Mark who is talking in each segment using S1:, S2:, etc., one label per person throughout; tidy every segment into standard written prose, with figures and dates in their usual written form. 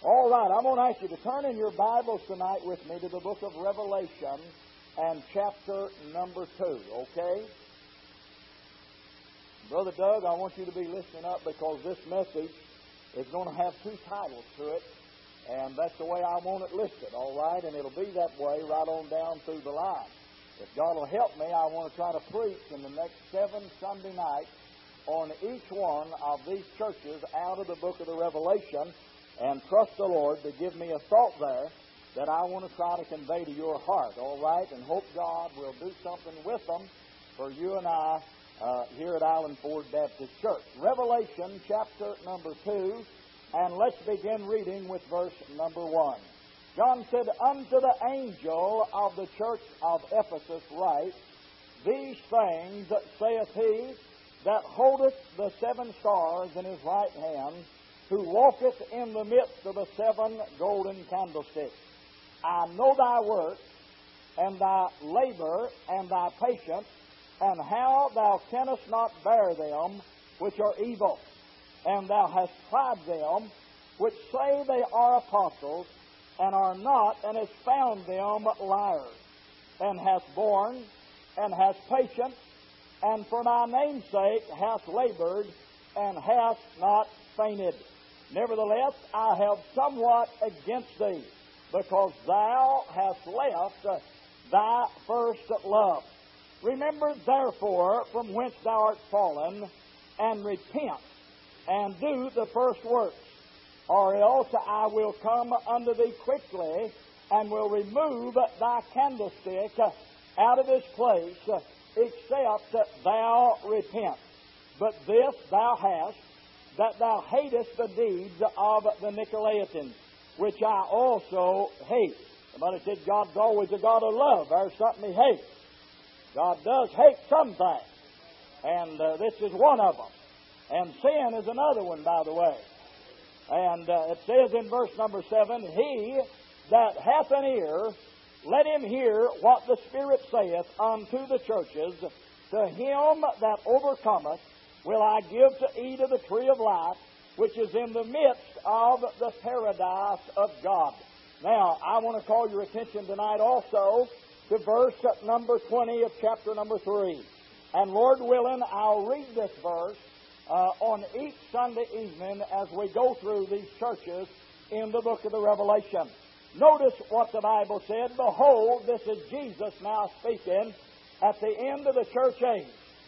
S1: All right, I'm going to ask you to turn in your Bibles tonight with me to the book of Revelation and chapter number 2, okay? Brother Doug, I want you to be listening up because this message is going to have two titles to it, and that's the way I want it listed, all right? And it'll be that way right on down through the line. If God will help me, I want to try to preach in the next 7 Sunday nights on each one of these churches out of the book of the Revelation, and trust the Lord to give me a thought there that I want to try to convey to your heart, all right? And hope God will do something with them for you and I here at Island Ford Baptist Church. Revelation chapter number 2, and let's begin reading with verse number 1. John said, "Unto the angel of the church of Ephesus write, These things saith he that holdeth the 7 stars in his right hand, who walketh in the midst of the 7 golden candlesticks. I know thy works, and thy labor, and thy patience, and how thou canst not bear them which are evil. And thou hast tried them which say they are apostles, and are not, and hast found them liars. And hast borne, and hast patience, and for my name's sake hast labored, and hast not fainted. Nevertheless, I have somewhat against thee, because thou hast left thy first love. Remember therefore from whence thou art fallen, and repent, and do the first works, or else I will come unto thee quickly, and will remove thy candlestick out of his place, except thou repent. But this thou hast, that thou hatest the deeds of the Nicolaitans, which I also hate." Somebody said God's always a God of love. There's something he hates. God does hate some things, and this is one of them. And sin is another one, by the way. And it says in verse number 7, "He that hath an ear, let him hear what the Spirit saith unto the churches. To him that overcometh will I give to eat of the tree of life, which is in the midst of the paradise of God." Now, I want to call your attention tonight also to verse number 20 of chapter number 3. And Lord willing, I'll read this verse on each Sunday evening as we go through these churches in the book of the Revelation. Notice what the Bible said. "Behold, this is Jesus now speaking at the end of the church age."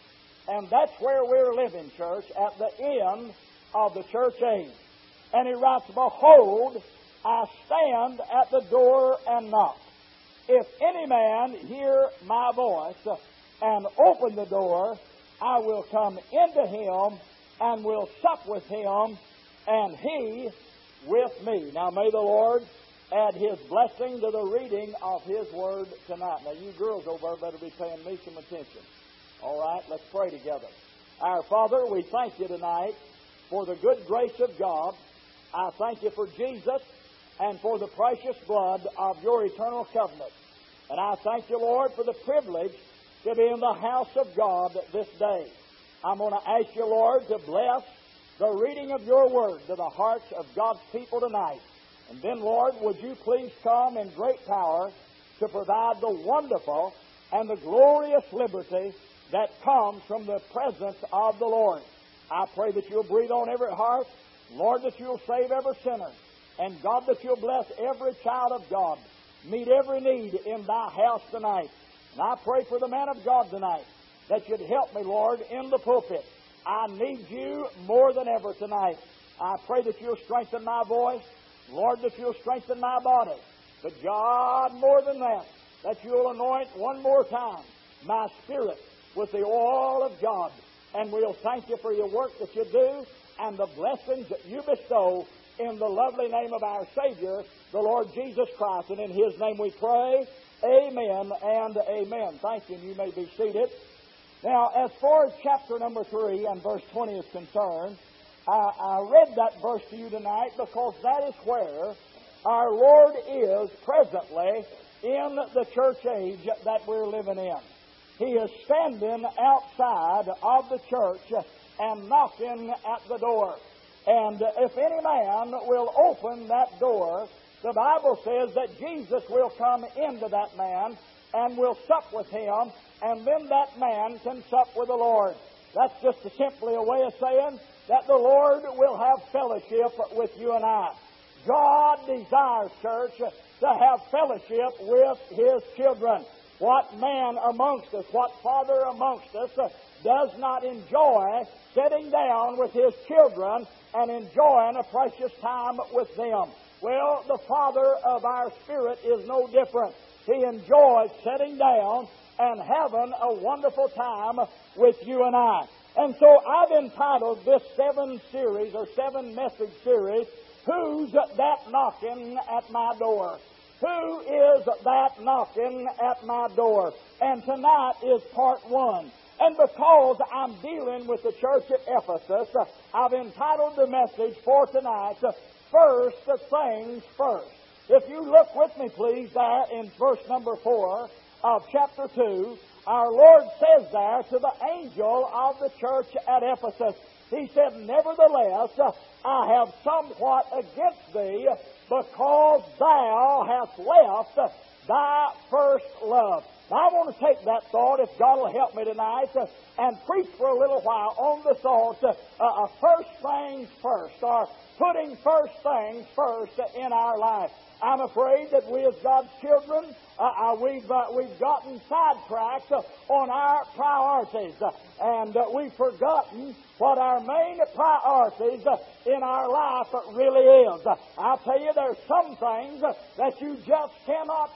S1: And that's where we're living, church, at the end of the church age. And he writes, "Behold, I stand at the door and knock. If any man hear my voice and open the door, I will come into him and will sup with him, and he with me." Now may the Lord add his blessing to the reading of his word tonight. Now you girls over there better be paying me some attention. All right, let's pray together. Our Father, we thank you tonight for the good grace of God. I thank you for Jesus and for the precious blood of your eternal covenant. And I thank you, Lord, for the privilege to be in the house of God this day. I'm going to ask you, Lord, to bless the reading of your word to the hearts of God's people tonight. And then, Lord, would you please come in great power to provide the wonderful and the glorious liberty that comes from the presence of the Lord. I pray that you'll breathe on every heart, Lord, that you'll save every sinner, and God, that you'll bless every child of God. Meet every need in thy house tonight. And I pray for the man of God tonight that you'd help me, Lord, in the pulpit. I need you more than ever tonight. I pray that you'll strengthen my voice, Lord, that you'll strengthen my body. But God, more than that, that you'll anoint one more time my spirit with the oil of God. And we'll thank you for your work that you do and the blessings that you bestow in the lovely name of our Savior, the Lord Jesus Christ. And in his name we pray, amen and amen. Thank you, and you may be seated. Now, as far as chapter number 3 and verse 20 is concerned, I read that verse to you tonight because that is where our Lord is presently in the church age that we're living in. He is standing outside of the church and knocking at the door. And if any man will open that door, the Bible says that Jesus will come into that man and will sup with him, and then that man can sup with the Lord. That's just simply a way of saying that the Lord will have fellowship with you and I. God desires, church, to have fellowship with His children. What man amongst us, what father amongst us does not enjoy sitting down with his children and enjoying a precious time with them? Well, the Father of our spirit is no different. He enjoys sitting down and having a wonderful time with you and I. And so I've entitled this 7-message series, Who's That Knocking at My Door? Who is that knocking at my door? And tonight is part 1. And because I'm dealing with the church at Ephesus, I've entitled the message for tonight, First Things First. If you look with me, please, there in verse number 4 of chapter 2, our Lord says there to the angel of the church at Ephesus, He said, Nevertheless, I have somewhat against thee, because thou hast left thy first love. Now, I want to take that thought, if God will help me tonight, and preach for a little while on the thought of first things first, or putting first things first in our life. I'm afraid that we as God's children, we've gotten sidetracked on our priorities, and we've forgotten what our main priorities in our life really is. I'll tell you, there's some things that you just cannot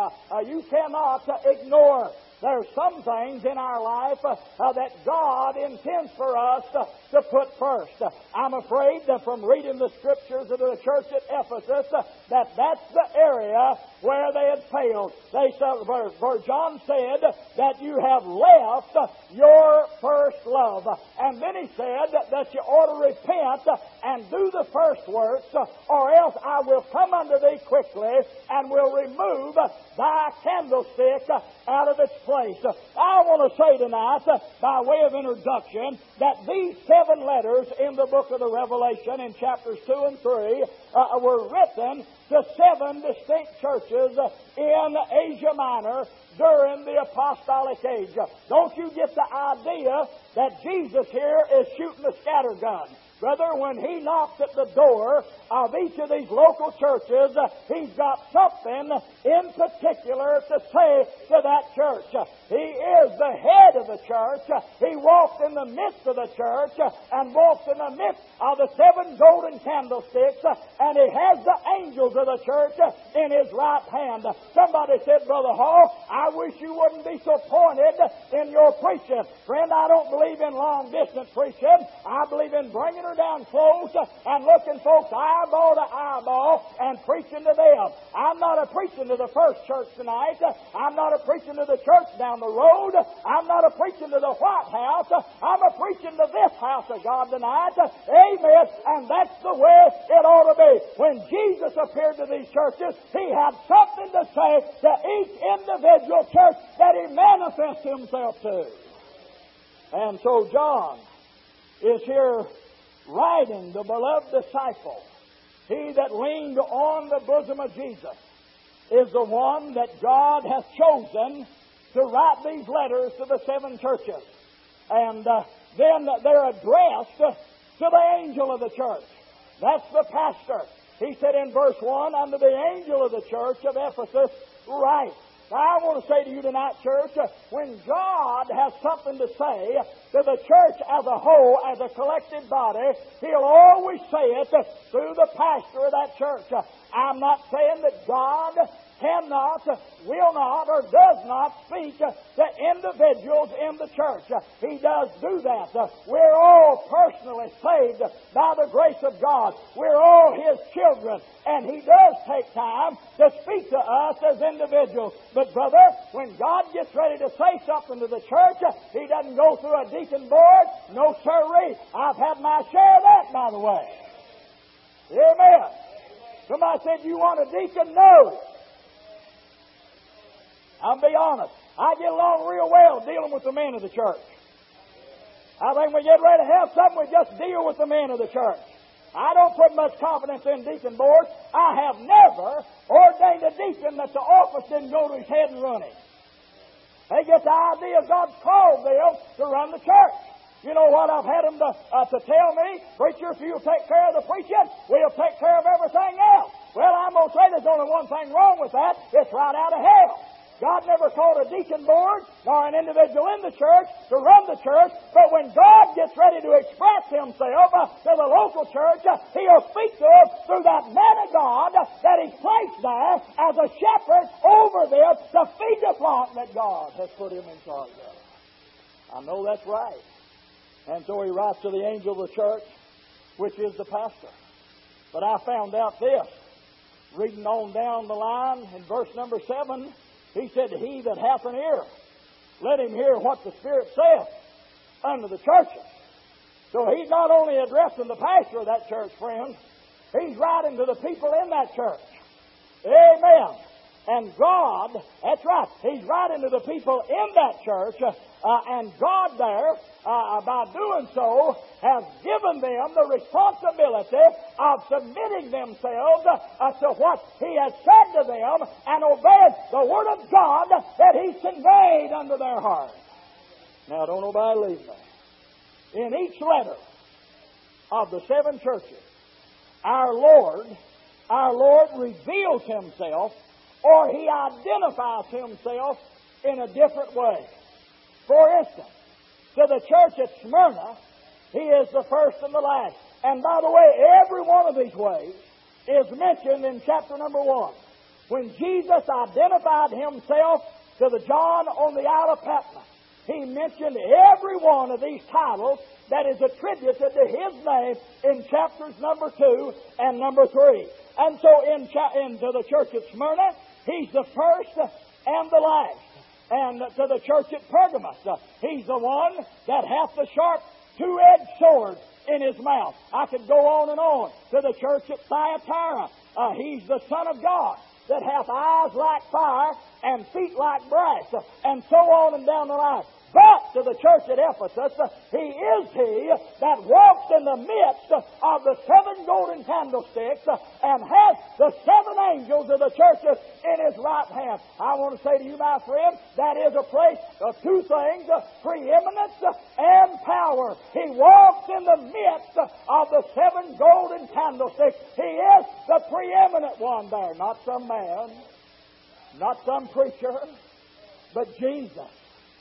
S1: ignore. There's some things in our life that God intends for us to put first. I'm afraid that from reading the Scriptures of the church at Ephesus, that's the area where they had failed. For John said that you have left your first love. And then he said that you ought to repent and do the first works, or else I will come unto thee quickly and will remove thy candlestick out of its place. I want to say tonight, by way of introduction, that these 7 letters in the book of the Revelation in chapters 2 and 3 were written to 7 distinct churches in Asia Minor during the apostolic age. Don't you get the idea that Jesus here is shooting a scattergun. Brother, when He knocks at the door of each of these local churches, He's got something in particular to say to that church. He is the head of the church. He walks in the midst of the church and walks in the midst of the 7 golden candlesticks, and He has the angels of the church in His right hand. Somebody said, Brother Hall, I wish you wouldn't be so pointed in your preaching. Friend, I don't believe in long-distance preaching. I believe in bringing her down close and looking folks eyeball to eyeball and preaching to them. I'm not a preaching to the first church tonight. I'm not a preaching to the church down the road. I'm not a preaching to the White House. I'm a preaching to this house of God tonight. Amen. And that's the way it ought to be. When Jesus appeared to these churches, He had something to say to each individual church that He manifests Himself to. And so John is here writing, the beloved disciple. He that leaned on the bosom of Jesus is the one that God has chosen to write these letters to the 7 churches. And then they're addressed to the angel of the church. That's the pastor. He said in verse 1, unto the angel of the church of Ephesus, write. Now, I want to say to you tonight, church, when God has something to say to the church as a whole, as a collective body, He'll always say it through the pastor of that church. I'm not saying that God cannot, will not, or does not speak to individuals in the church. He does do that. We're all personally saved by the grace of God. We're all His children. And He does take time to speak to us as individuals. But brother, when God gets ready to say something to the church, He doesn't go through a deacon board. No sirree. I've had my share of that, by the way. Amen. Somebody said, you want a deacon? No. I'll be honest. I get along real well dealing with the men of the church. I think we get ready to have something, we just deal with the men of the church. I don't put much confidence in deacon boards. I have never ordained a deacon that the office didn't go to his head and run it. They get the idea God's called them to run the church. You know what? I've had them to tell me, preacher, if you'll take care of the preaching, we'll take care of everything else. Well, I'm going to say there's only one thing wrong with that. It's right out of hell. God never called a deacon board nor an individual in the church to run the church, but when God gets ready to express Himself to the local church, He'll speak to them through that man of God that He's placed there as a shepherd over them to feed the flock that God has put Him in charge of. I know that's right. And so He writes to the angel of the church, which is the pastor. But I found out this, reading on down the line in verse number 7, he said, he that hath an ear, let him hear what the Spirit saith unto the churches. So he's not only addressing the pastor of that church, friends, he's writing to the people in that church. Amen. And God, that's right, He's writing to the people in that church, and God there, by doing so, has given them the responsibility of submitting themselves to what He has said to them and obeying the Word of God that He's conveyed unto their heart. Now, don't nobody leave me. In each letter of the 7 churches, our Lord reveals Himself, or He identifies Himself in a different way. For instance, to the church at Smyrna, He is the first and the last. And by the way, every one of these ways is mentioned in chapter number 1. When Jesus identified Himself to the John on the Isle of Patmos, He mentioned every one of these titles that is attributed to His name in chapters number 2 and number 3. And so into the church at Smyrna, He's the first and the last. And to the church at Pergamos, He's the one that hath the sharp two-edged sword in His mouth. I could go on and on. To the church at Thyatira, He's the Son of God that hath eyes like fire and feet like brass, and so on and down the line. But to the church at Ephesus, He is He that walks in the midst of the 7 golden candlesticks and has the 7 angels of the churches in His right hand. I want to say to you, my friend, that is a place of 2 things, preeminence and power. He walks in the midst of the 7 golden candlesticks. He is the preeminent one there, not some man, not some preacher, but Jesus.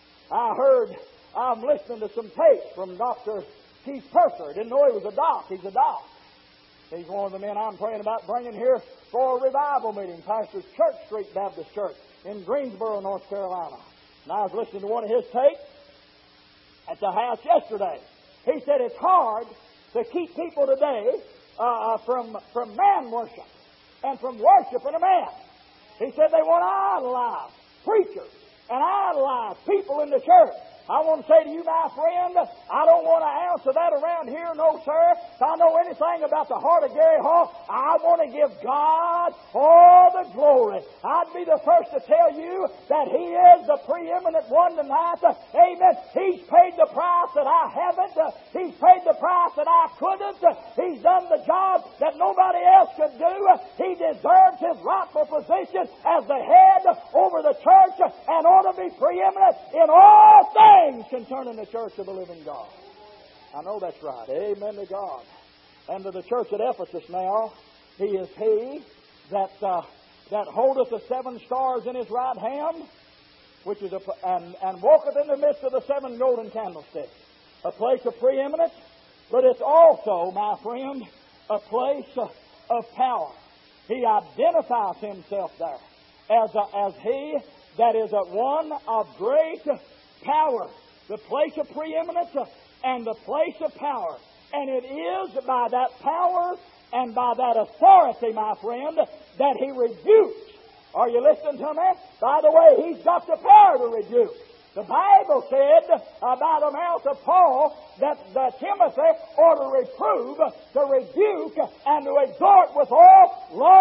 S1: I'm listening to some tapes from Dr. Keith Purser. Didn't know he was a doc. He's a doc. He's one of the men I'm praying about bringing here for a revival meeting, Pastor's Church Street Baptist Church in Greensboro, North Carolina. And I was listening to one of his tapes at the house yesterday. He said it's hard to keep people today from man worship and from worshiping a man. He said they want to idolize preachers and idolize people in the church. I want to say to you, my friend, I don't want to answer that around here, no, sir. If I know anything about the heart of Gary Hall, I want to give God all the glory. I'd be the first to tell you that He is the preeminent one tonight. Amen. He's paid the price that I haven't. He's paid the price that I couldn't. He's done the job that nobody else could do. He deserves His rightful position as the head over the church and ought to be preeminent in all things concerning the church of the living God. I know that's right. Amen to God. And to the church at Ephesus now, He is He that holdeth the 7 stars in His right hand, which is and walketh in the midst of the 7 golden candlesticks. A place of preeminence, but it's also, my friend, a place of power. He identifies Himself there as He that is at one of great power, the place of preeminence and the place of power. And it is by that power and by that authority, my friend, that He rebukes. Are you listening to me? By the way, He's got the power to rebuke. The Bible said by the mouth of Paul that Timothy ought to reprove, to rebuke, and to exhort with all long suffering.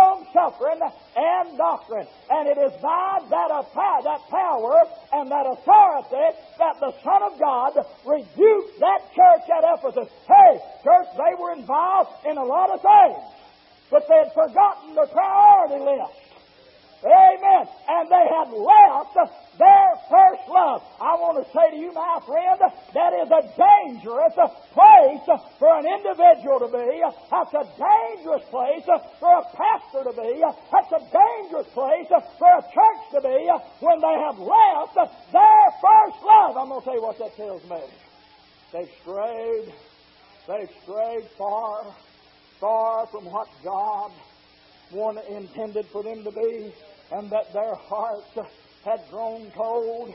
S1: doctrine and doctrine. And it is by that power and that authority that the Son of God rebuked that church at Ephesus. Hey, church, they were involved in a lot of things, but they had forgotten their priority list. Amen. And they had left their first love. I want to say to you, my friend, that is a dangerous place for an individual to be. That's a dangerous place for a pastor to be. That's a dangerous place for a church to be when they have left their first love. I'm going to tell you what that tells me. They've strayed far, far from what God intended for them to be, and that their hearts had grown cold.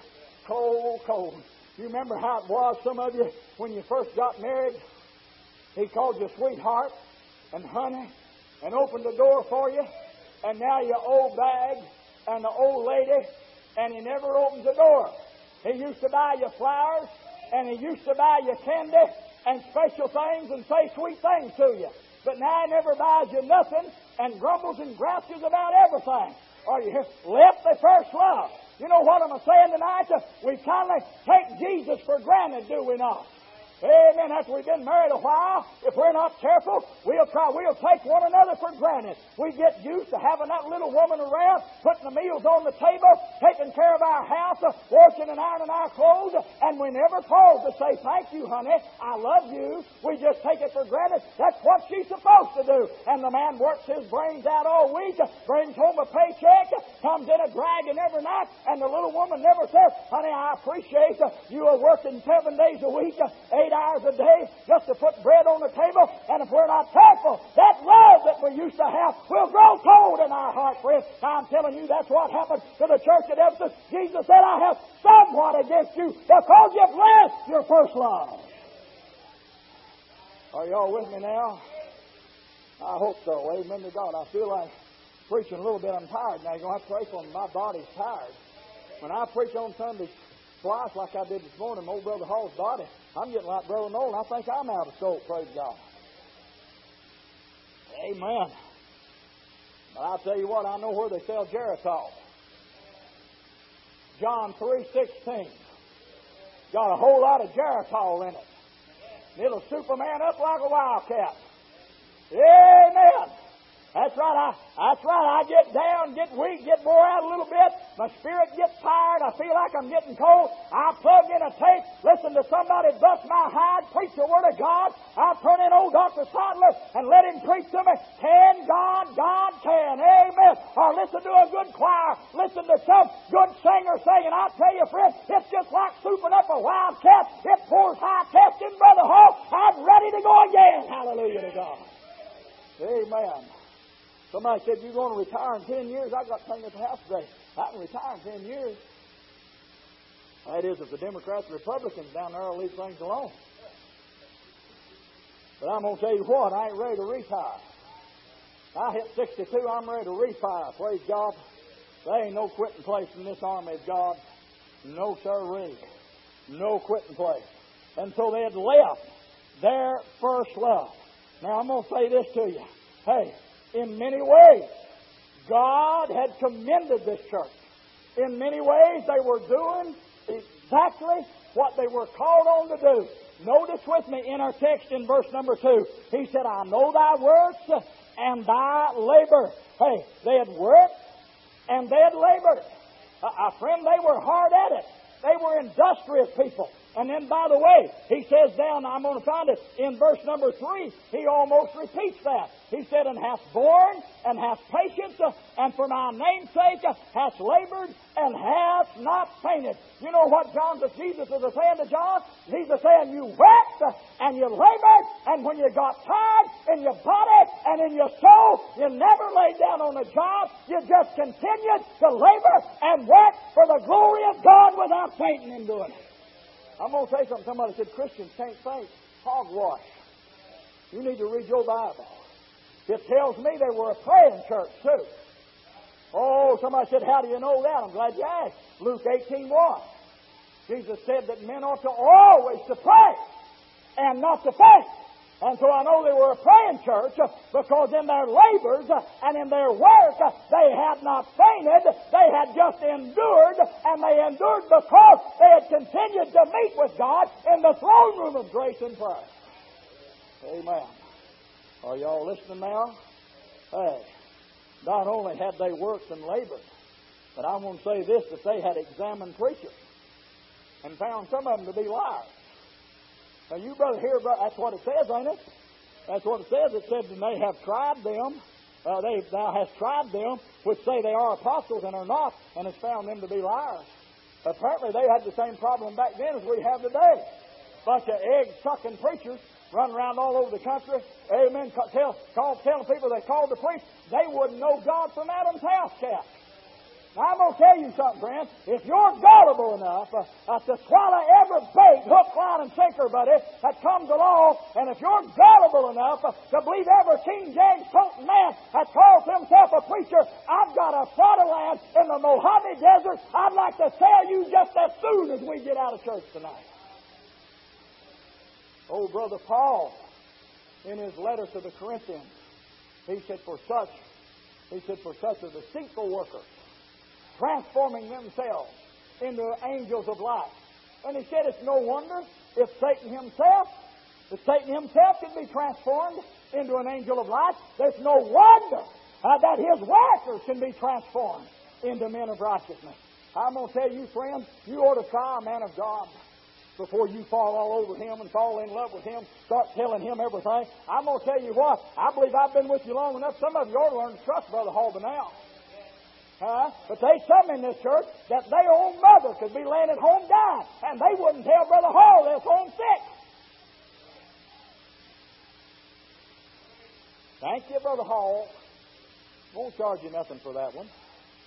S1: You remember how it was, some of you, when you first got married? He called you sweetheart and honey and opened the door for you, and now you're old bag and the old lady, and he never opens the door. He used to buy you flowers, and he used to buy you candy and special things and say sweet things to you. But now he never buys you nothing and grumbles and grouches about everything. Or you left the first love. You know what I'm saying tonight? We kind of take Jesus for granted, do we not? Amen. After we've been married a while, if we're not careful, we'll take one another for granted. We get used to having that little woman around, putting the meals on the table, taking care of our house, washing and ironing our clothes, and we never pause to say, thank you, honey, I love you. We just take it for granted. That's what she's supposed to do. And the man works his brains out all week, brings home a paycheck, comes in a dragging every night, and the little woman never says, honey, I appreciate you are working 7 days a week, 8 hours a day just to put bread on the table. And if we're not careful, that love that we used to have will grow cold in our heart, friends. I'm telling you, that's what happened to the church at Ephesus. Jesus said, I have somewhat against you because you've left your first love. Are y'all with me now? I hope so. Amen to God. I feel like preaching a little bit. I'm tired now. You're going to have to pray for me. My body's tired. When I preach on Sunday twice like I did this morning, old Brother Hall's body, I'm getting like Brother Nolan. I think I'm out of scope, praise God. Amen. But I'll tell you what, I know where they sell Geritol. John 3:16. Got a whole lot of Geritol in it. It'll soup a man up like a wildcat. Amen. That's right. I get down, get weak, get wore out a little bit. My spirit gets tired. I feel like I'm getting cold. I plug in a tape, listen to somebody bust my hide, preach the Word of God. I'll turn in old Dr. Sodler and let him preach to me. Can God? God can. Amen. Or listen to a good choir. Listen to some good singer singing. I tell you, friend, it's just like souping up a wildcat. It pours high test in Brother Hall. I'm ready to go again. Hallelujah to God. Amen. Somebody said, you're going to retire in 10 years. I got something at the house today. I can retire in 10 years. That is, if the Democrats and Republicans down there will leave things alone. But I'm going to tell you what, I ain't ready to retire. I hit 62, I'm ready to retire. Praise God. There ain't no quitting place in this army of God. No sirree. No quitting place. And so they had left their first love. Now I'm going to say this to you. Hey, in many ways, God had commended this church. In many ways, they were doing exactly what they were called on to do. Notice with me in our text in verse number 2. He said, I know thy works and thy labor. Hey, they had worked and they had labored. Friend, they were hard at it. They were industrious people. And then, by the way, he says down, I'm going to find it, in verse number 3, he almost repeats that. He said, and hath borne, and hath patience, and for my name's sake hath labored, and hath not fainted. You know what Jesus was saying to John? Jesus saying, you worked, and you labored, and when you got tired in your body and in your soul, you never laid down on a job. You just continued to labor and work for the glory of God without fainting in doing it. I'm going to say something. Somebody said Christians can't faint. Hogwash. You need to read your Bible. It tells me they were a praying church too. Oh, somebody said, how do you know that? I'm glad you asked. Luke 18:1. Jesus said that men ought to always to pray and not to faint. And so I know they were a praying church because in their labors and in their work, they had not fainted. They had just endured, and they endured because they had continued to meet with God in the throne room of grace and prayer. Amen. Are y'all listening now? Hey, not only had they worked and labored, but I want to say this, that they had examined preachers and found some of them to be liars. Now, you brother here, that's what it says, ain't it? That's what it says. It said, and they have tried them. Thou hast tried them, which say they are apostles and are not, and has found them to be liars. Apparently, they had the same problem back then as we have today. Bunch of egg-sucking preachers running around all over the country. Amen. Telling people they called to preach, they wouldn't know God from Adam's house cat. Now, I'm going to tell you something, friends. If you're gullible enough to swallow every bait, hook, line, and sinker, buddy, that comes along, and if you're gullible enough to believe every King James toting man that calls himself a preacher, I've got a plot of land in the Mojave Desert I'd like to sell you just as soon as we get out of church tonight. Oh, Brother Paul, in his letter to the Corinthians, he said, for such are deceitful workers, transforming themselves into angels of light. And he said it's no wonder if Satan himself can be transformed into an angel of light. There's no wonder that his workers can be transformed into men of righteousness. I'm going to tell you, friends, you ought to try a man of God before you fall all over him and fall in love with him, start telling him everything. I'm going to tell you what, I believe I've been with you long enough. Some of you ought to learn to trust Brother Hall now. But there's some in this church that their own mother could be laying at home dying, and they wouldn't tell Brother Hall they're home sick. Thank you, Brother Hall. Won't charge you nothing for that one.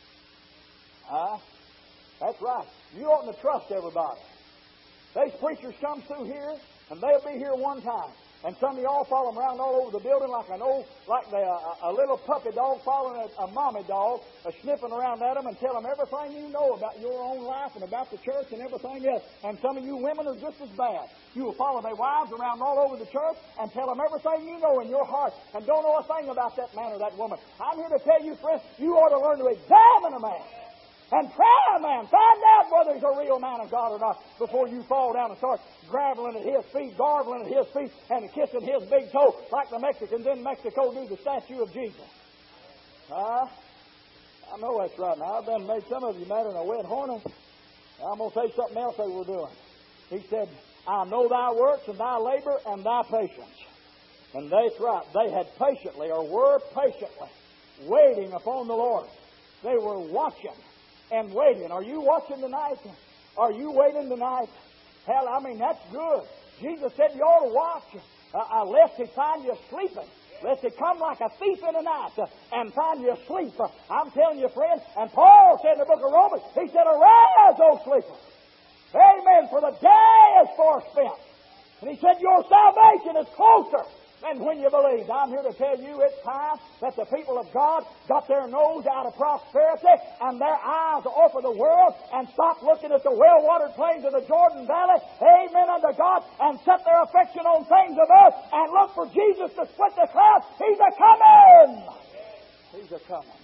S1: That's right. You oughtn't to trust everybody. These preachers come through here, and they'll be here one time. And some of y'all follow them around all over the building like a little puppy dog following a mommy dog, sniffing around at them and tell them everything you know about your own life and about the church and everything else. And some of you women are just as bad. You will follow their wives around all over the church and tell them everything you know in your heart and don't know a thing about that man or that woman. I'm here to tell you, friends, you ought to learn to examine a man. And try a man. Find out whether he's a real man of God or not before you fall down and start groveling at his feet, gargling at his feet, and kissing his big toe like the Mexicans in Mexico do the statue of Jesus. I know that's right. Now, I've done made some of you mad in a wet hornet. I'm going to say something else they were doing. He said, I know thy works and thy labor and thy patience. And that's right. They had patiently or were patiently waiting upon the Lord. They were watching and waiting. Are you watching tonight? Are you waiting tonight? Hell, I mean, that's good. Jesus said you ought to watch, lest he find you sleeping. Lest he come like a thief in the night and find you asleep. I'm telling you, friend, and Paul said in the book of Romans, he said, arise, O sleeper. Amen, for the day is far spent. And he said, your salvation is closer than when you believed. I'm here to tell you it's time that the people of God got their nose out of prosperity and their eyes off of the world and stop looking at the well-watered plains of the Jordan Valley, amen, unto God, and set their affection on things of earth and look for Jesus to split the clouds. He's a-coming! He's a-coming.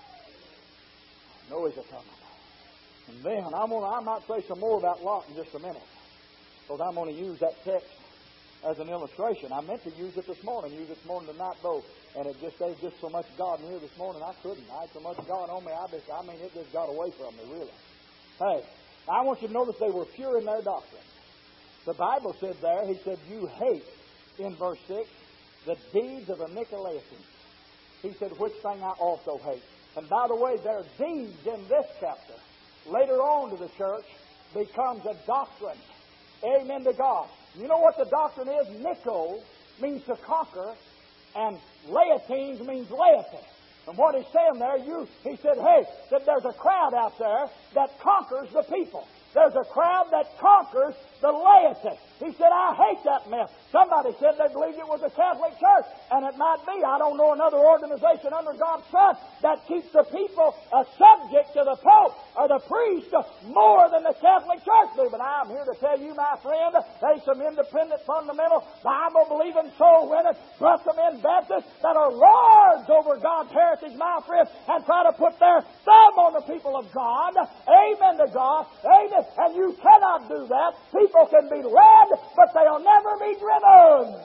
S1: I know he's a-coming. And then I might say some more about Lot in just a minute, because I'm going to use that text as an illustration. I meant to use it this morning tonight though, and it just there's just so much God in here this morning I couldn't. I had so much God on me, it just got away from me, really. Hey, I want you to notice they were pure in their doctrine. The Bible said there, he said, you hate, in verse 6, the deeds of the Nicolaitans. He said, which thing I also hate. And by the way, their deeds in this chapter, later on to the church, becomes a doctrine. Amen to God. You know what the doctrine is? Nico means to conquer, and laetines means laity. And what he's saying there, he said, hey, that there's a crowd out there that conquers the people. There's a crowd that conquers the laity. He said, I hate that mess. Somebody said they believed it was a Catholic church, and it might be. I don't know another organization under God's sun that keeps the people subject to the Pope or the priest more than the Catholic Church do. But I'm here to tell you, my friend, there's some independent, fundamental, Bible-believing, soul-winning, blessed-men Baptists that are lords over God's heritage, my friend, and try to put their thumb on the people of God. Amen to God. Amen. And you cannot do that. People can be led, but they'll never be driven.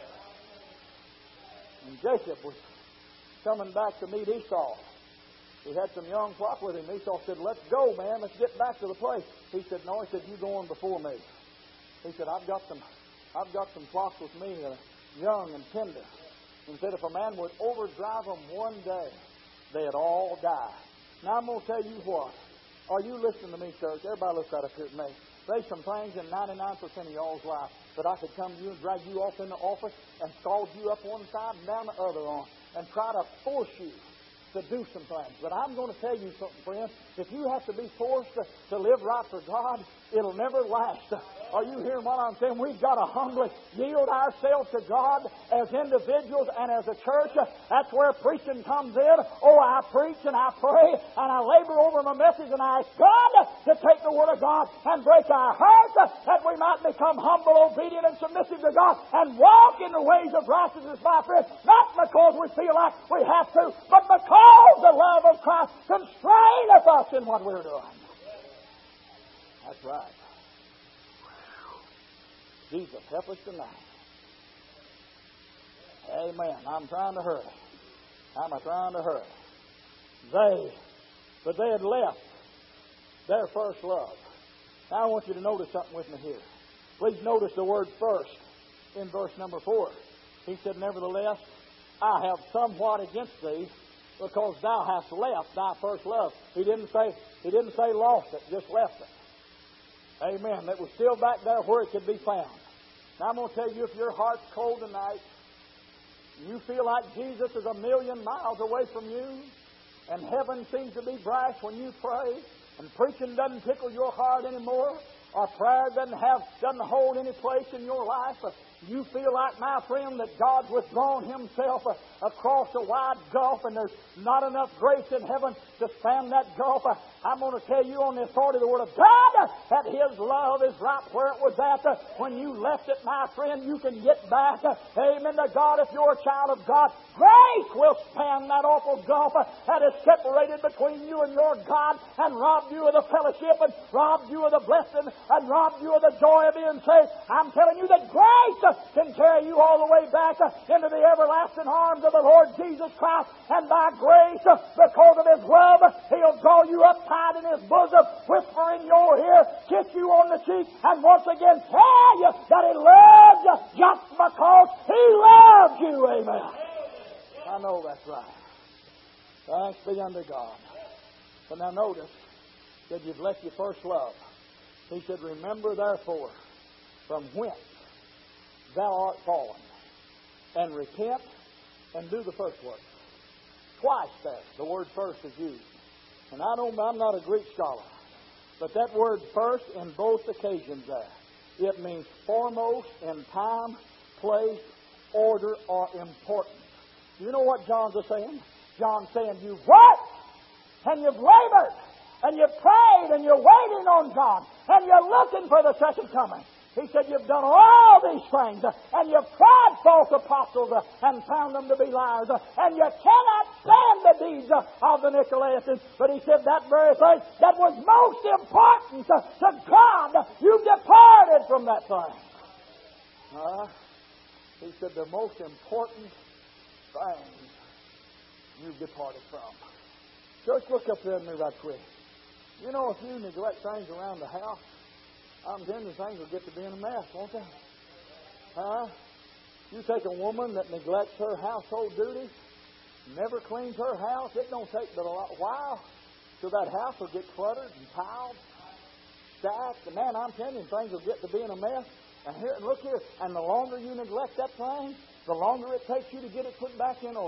S1: And Jacob was coming back to meet Esau. He had some young flock with him. Esau said, let's go, man. Let's get back to the place. He said, no. He said, you go on before me. He said, I've got some flocks with me, young and tender. He said, if a man would overdrive them one day, they'd all die. Now, I'm going to tell you what. Are you listening to me, church? Everybody looks right up here at me. There's some things in 99% of y'all's life that I could come to you and drag you off in the office and scald you up one side and down the other on and try to force you to do some things. But I'm going to tell you something, friend. If you have to be forced to live right for God, it'll never last. Are you hearing what I'm saying? We've got to humbly yield ourselves to God as individuals and as a church. That's where preaching comes in. Oh, I preach and I pray and I labor over my message and I ask God to take the Word of God and break our hearts that we might become humble, obedient, and submissive to God and walk in the ways of righteousness, my friend. Not because we feel like we have to, but because the love of Christ constraineth us in what we're doing. That's right. Jesus, help us tonight. Amen. I'm trying to hurry. But they had left their first love. Now I want you to notice something with me here. Please notice the word first in verse number 4. He said, nevertheless, I have somewhat against thee, because thou hast left thy first love. He didn't say lost it, just left it. Amen. It was still back there where it could be found. Now I'm going to tell you, if your heart's cold tonight, you feel like Jesus is 1,000,000 miles away from you, and heaven seems to be brash when you pray, and preaching doesn't tickle your heart anymore, or prayer doesn't hold any place in your life, you feel like, my friend, that God's withdrawn Himself across a wide gulf and there's not enough grace in heaven to span that gulf. I'm going to tell you on the authority of the Word of God that His love is right where it was at. When you left it, my friend, you can get back. Amen to God. If you're a child of God, grace will span that awful gulf that is separated between you and your God and robbed you of the fellowship and robbed you of the blessing and robbed you of the joy of being saved. I'm telling you that grace can carry you all the way back into the everlasting arms of the Lord Jesus Christ. And by grace, because of His love, He'll draw you up tight in His bosom, whisper in your ear, kiss you on the cheek, and once again tell you that He loves you just because He loves you. Amen. I know that's right. Thanks be unto God. But now notice that you've left your first love. He said, remember therefore from whence thou art fallen, and repent and do the first work. Twice there, the word first is used. And I'm not a Greek scholar, but that word first in both occasions there, it means foremost in time, place, order, or importance. You know what John's saying? John's saying, you've worked, and you've labored, and you've prayed, and you're waiting on God, and you're looking for the second coming. He said, you've done all these things, and you've tried false apostles and found them to be liars, and you cannot stand the deeds of the Nicolaitans. But he said that very thing that was most important to God, you departed from that thing. He said the most important thing you've departed from. Church, look up there at me right quick. You know, if you neglect things around the house, I'm telling you, things will get to be in a mess, won't they? You take a woman that neglects her household duties, never cleans her house, it don't take but a while till that house will get cluttered and piled, stacked. And man, I'm telling you, things will get to be in a mess. And here, look here, and the longer you neglect that thing, the longer it takes you to get it put back in order.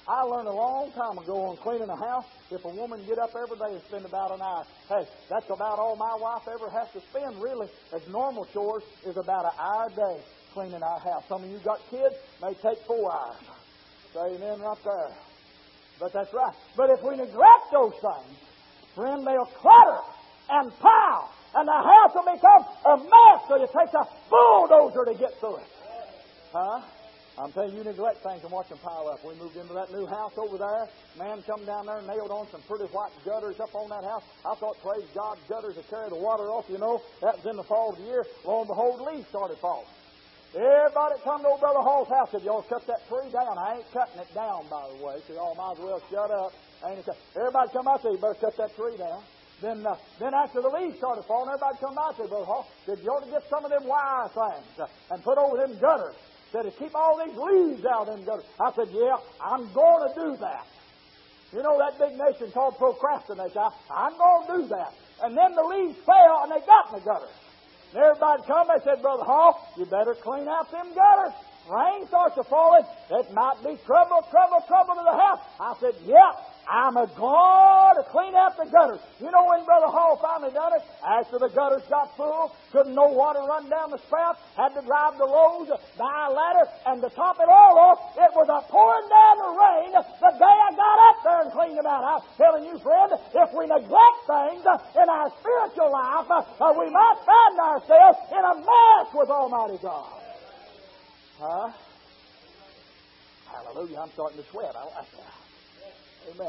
S1: I learned a long time ago on cleaning a house, if a woman get up every day and spend about an hour, hey, that's about all my wife ever has to spend, really, as normal chores, is about an hour a day cleaning our house. Some of you got kids, may take 4 hours. Say amen right there. But that's right. But if we neglect those things, friend, they'll clutter and pile, and the house will become a mess, so it takes a bulldozer to get through it. Huh? I'm telling you, neglect things and watch them pile up. We moved into that new house over there. Man come down there and nailed on some pretty white gutters up on that house. I thought, praise God, gutters would carry the water off, you know. That was in the fall of the year. Lo and behold, leaves started falling. Everybody come to old Brother Hall's house said, y'all cut that tree down. I ain't cutting it down, by the way, so y'all might as well shut up. Everybody come out there, you better cut that tree down. Then after the leaves started falling, everybody come out there, Brother Hall, said, you ought to get some of them wire things and put over them gutters. Said to keep all these leaves out of them gutters. I said, yeah, I'm going to do that. You know that big nation called procrastination. I'm going to do that. And then the leaves fell and they got in the gutters. And everybody come, they said, Brother Hall, you better clean out them gutters. Rain starts to fall in. It might be trouble to the house. I said, yeah, I'm going to clean out the gutters. You know when Brother Hall finally done it? After the gutters got full, couldn't no water run down the spout, had to drive the rows by a ladder, and to top it all off, it was a pouring down the rain the day I got up there and cleaned them out. I'm telling you, friend, if we neglect things in our spiritual life, we might find ourselves in a mess with Almighty God. Huh? Hallelujah, I'm starting to sweat. I like that. Amen.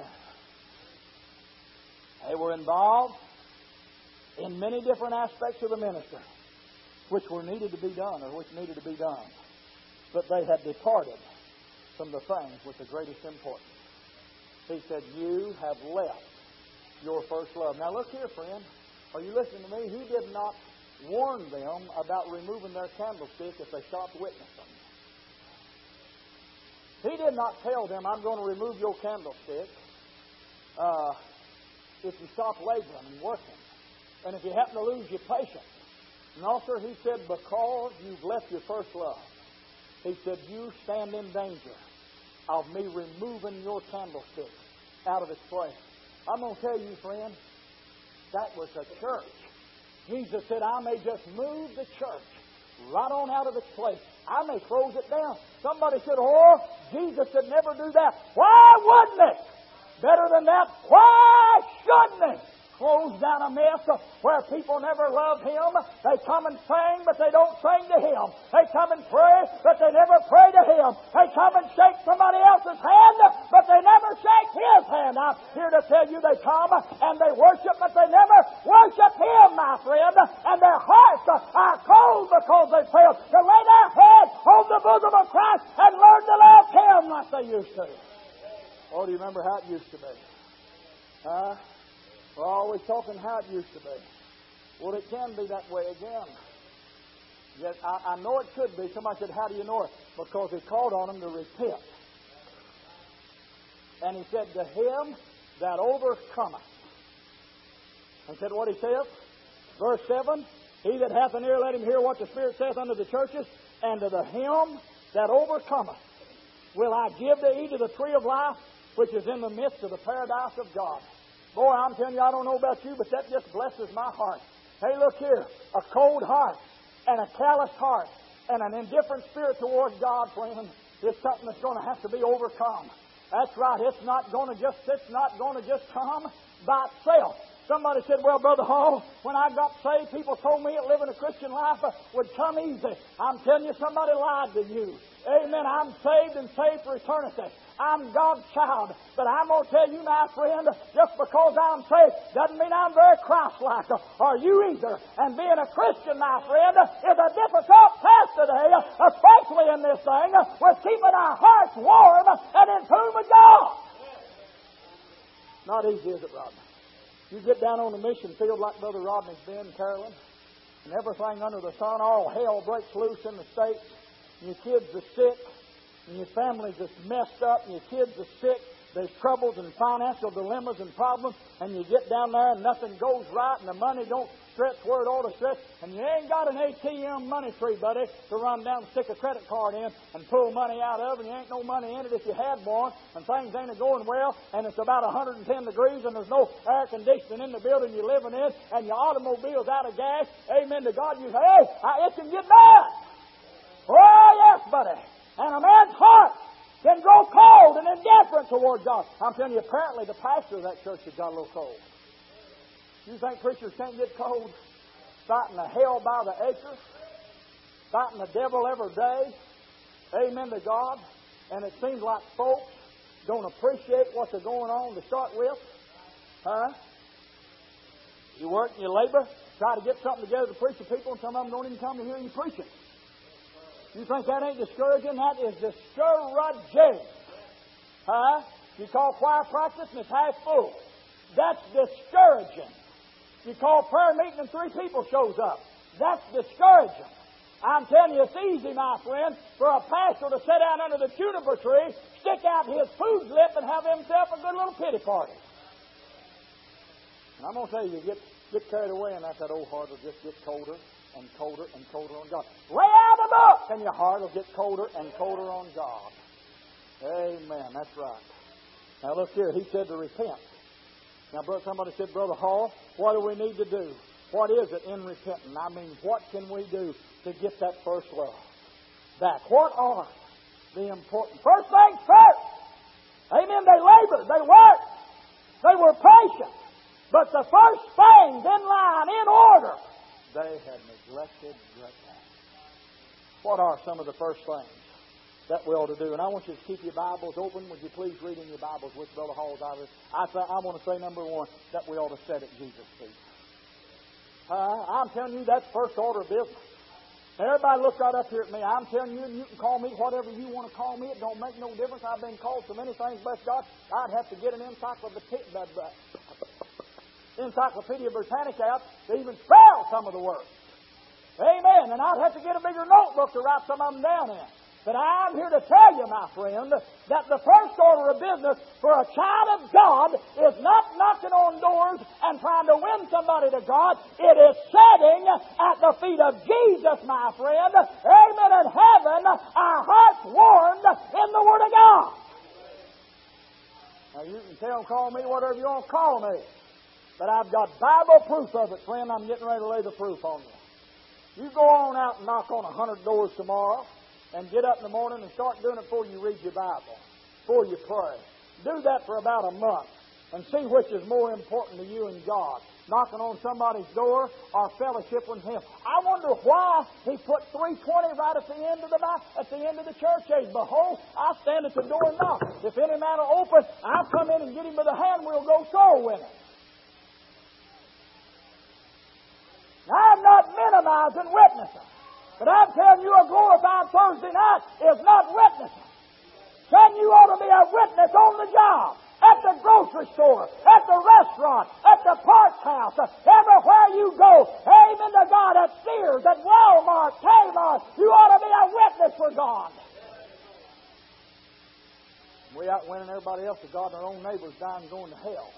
S1: They were involved in many different aspects of the ministry, which were needed to be done, or which needed to be done. But they had departed from the things with the greatest importance. He said, you have left your first love. Now look here, friend. Are you listening to me? He did not warn them about removing their candlestick if they stopped witnessing. He did not tell them, I'm going to remove your candlestick if you stop laboring and working. And if you happen to lose your patience. No, sir, he said, because you've left your first love. He said, you stand in danger of me removing your candlestick out of its place. I'm going to tell you, friend, that was a church. Jesus said, I may just move the church right on out of its place. I may close it down. Somebody said, oh, Jesus would never do that. Why wouldn't it? Better than that, why shouldn't it? Close down a mess where people never love Him. They come and sing, but they don't sing to Him. They come and pray, but they never pray to Him. They come and shake somebody else's hand, but they never shake His hand. I'm here to tell you they come and they worship, but they never worship Him, my friend. And their hearts are cold because they failed to lay their head on the bosom of Christ and learn to love Him like they used to. Oh, do you remember how it used to be? We're always talking how it used to be. Well, it can be that way again. Yet I know it could be. Somebody said, how do you know it? Because He called on them to repent. And He said, to him that overcometh. And said what He saith? Verse 7, he that hath an ear, let him hear what the Spirit saith unto the churches. And to the him that overcometh will I give to eat of the tree of life, which is in the midst of the paradise of God. Boy, I'm telling you, I don't know about you, but that just blesses my heart. Hey, look here. A cold heart and a calloused heart and an indifferent spirit towards God, friend, is something that's going to have to be overcome. That's right. It's not going to just come by itself. Somebody said, well, Brother Hall, when I got saved, people told me that living a Christian life would come easy. I'm telling you, somebody lied to you. Amen. I'm saved and saved for eternity. I'm God's child. But I'm going to tell you, my friend, just because I'm saved doesn't mean I'm very Christ-like. Are you either? And being a Christian, my friend, is a difficult task today, especially in this thing, with keeping our hearts warm and in tune with God. Not easy, is it, Rodney? You get down on the mission field like Brother Rodney's been, Carolyn, and everything under the sun, all hell breaks loose in the States, and your kids are sick, and your family's just messed up, and your kids are sick. there's troubles and financial dilemmas and problems, and you get down there and nothing goes right, and the money don't stretch where it ought to stretch, and you ain't got an ATM money tree, buddy, to run down and stick a credit card in and pull money out of, and you ain't no money in it if you had one, and things ain't going well, and it's about 110 degrees, and there's no air conditioning in the building you're living in, and your automobile's out of gas. Amen to God. You say, hey, it can get bad. Oh, yes, buddy. And a man's heart can grow cold and indifferent toward God. I'm telling you, apparently the pastor of that church has got a little cold. You think preachers can't get cold? Fighting the hell by the acre. Fighting the devil every day. Amen to God. And it seems like folks don't appreciate what's going on to start with. Huh? You work and you labor, try to get something together to preach to people, and some of them don't even come to hear you preaching. You think that ain't discouraging? That is discouraging. Huh? You call choir practice and it's half full. That's discouraging. You call prayer meeting and 3 people shows up. That's discouraging. I'm telling you, it's easy, my friend, for a pastor to sit down under the juniper tree, stick out his food lip, and have himself a good little pity party. And I'm going to tell you, get carried away, and that old heart will just get colder and colder and colder on God. Lay out the book, and your heart will get colder and colder on God. Amen. That's right. Now look here. He said to repent. Now, somebody said, Brother Hall, what do we need to do? What is it in repenting? I mean, what can we do to get that first love back? What are the important? First things first. Amen. They labored. They worked. They were patient. But the first things in line, in order, they had neglected great things. What are some of the first things that we ought to do? And I want you to keep your Bibles open. Would you please read in your Bibles with Brother Hall's Bible? I want to say, number one, that we ought to sit at Jesus' feet. I'm telling you, that's first order of business. Everybody look right up here at me. I'm telling you, and you can call me whatever you want to call me. It don't make no difference. I've been called so many things, bless God. I'd have to get an Encyclopedia Britannica out to even spell some of the words. Amen. And I'd have to get a bigger notebook to write some of them down in. But I'm here to tell you, my friend, that the first order of business for a child of God is not knocking on doors and trying to win somebody to God. It is sitting at the feet of Jesus, my friend. Amen. In heaven, our hearts warmed in the Word of God. Now, you can call me whatever you want to call me. But I've got Bible proof of it, friend. I'm getting ready to lay the proof on you. You go on out and knock on 100 doors tomorrow and get up in the morning and start doing it before you read your Bible, before you pray. Do that for about a month and see which is more important to you and God, knocking on somebody's door or fellowship with Him. I wonder why He put 3:20 right at the end of the church age. Behold, I stand at the door and knock. If any man will open, I'll come in and get him by the hand. We'll go soul winning. I'm not minimizing witnessing, but I'm telling you a glorified Thursday night is not witnessing. Son, you ought to be a witness on the job, at the grocery store, at the restaurant, at the park house, everywhere you go. Amen to God, at Sears, at Walmart, Kmart. You ought to be a witness for God. We out winning everybody else to God, and our own neighbors dying and going to hell.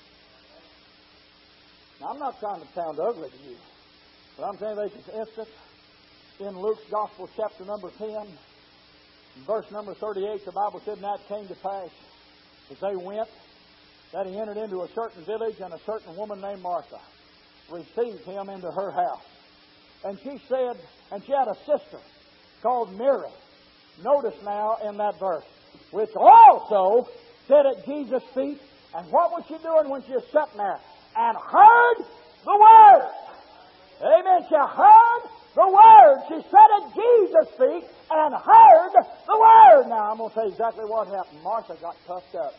S1: Now, I'm not trying to sound ugly to you. But I'm telling you, there's this instance in Luke's Gospel, chapter number 10, verse number 38, the Bible said, "Now it came to pass, as they went, that he entered into a certain village, and a certain woman named Martha received him into her house. And she said, and she had a sister called Mary." Notice now in that verse, "which also sat at Jesus' feet." And what was she doing when she was sitting there? "And heard the word." Amen. She heard the word. She sat at Jesus' feet and heard the word. Now, I'm going to tell you exactly what happened. Martha got puffed up.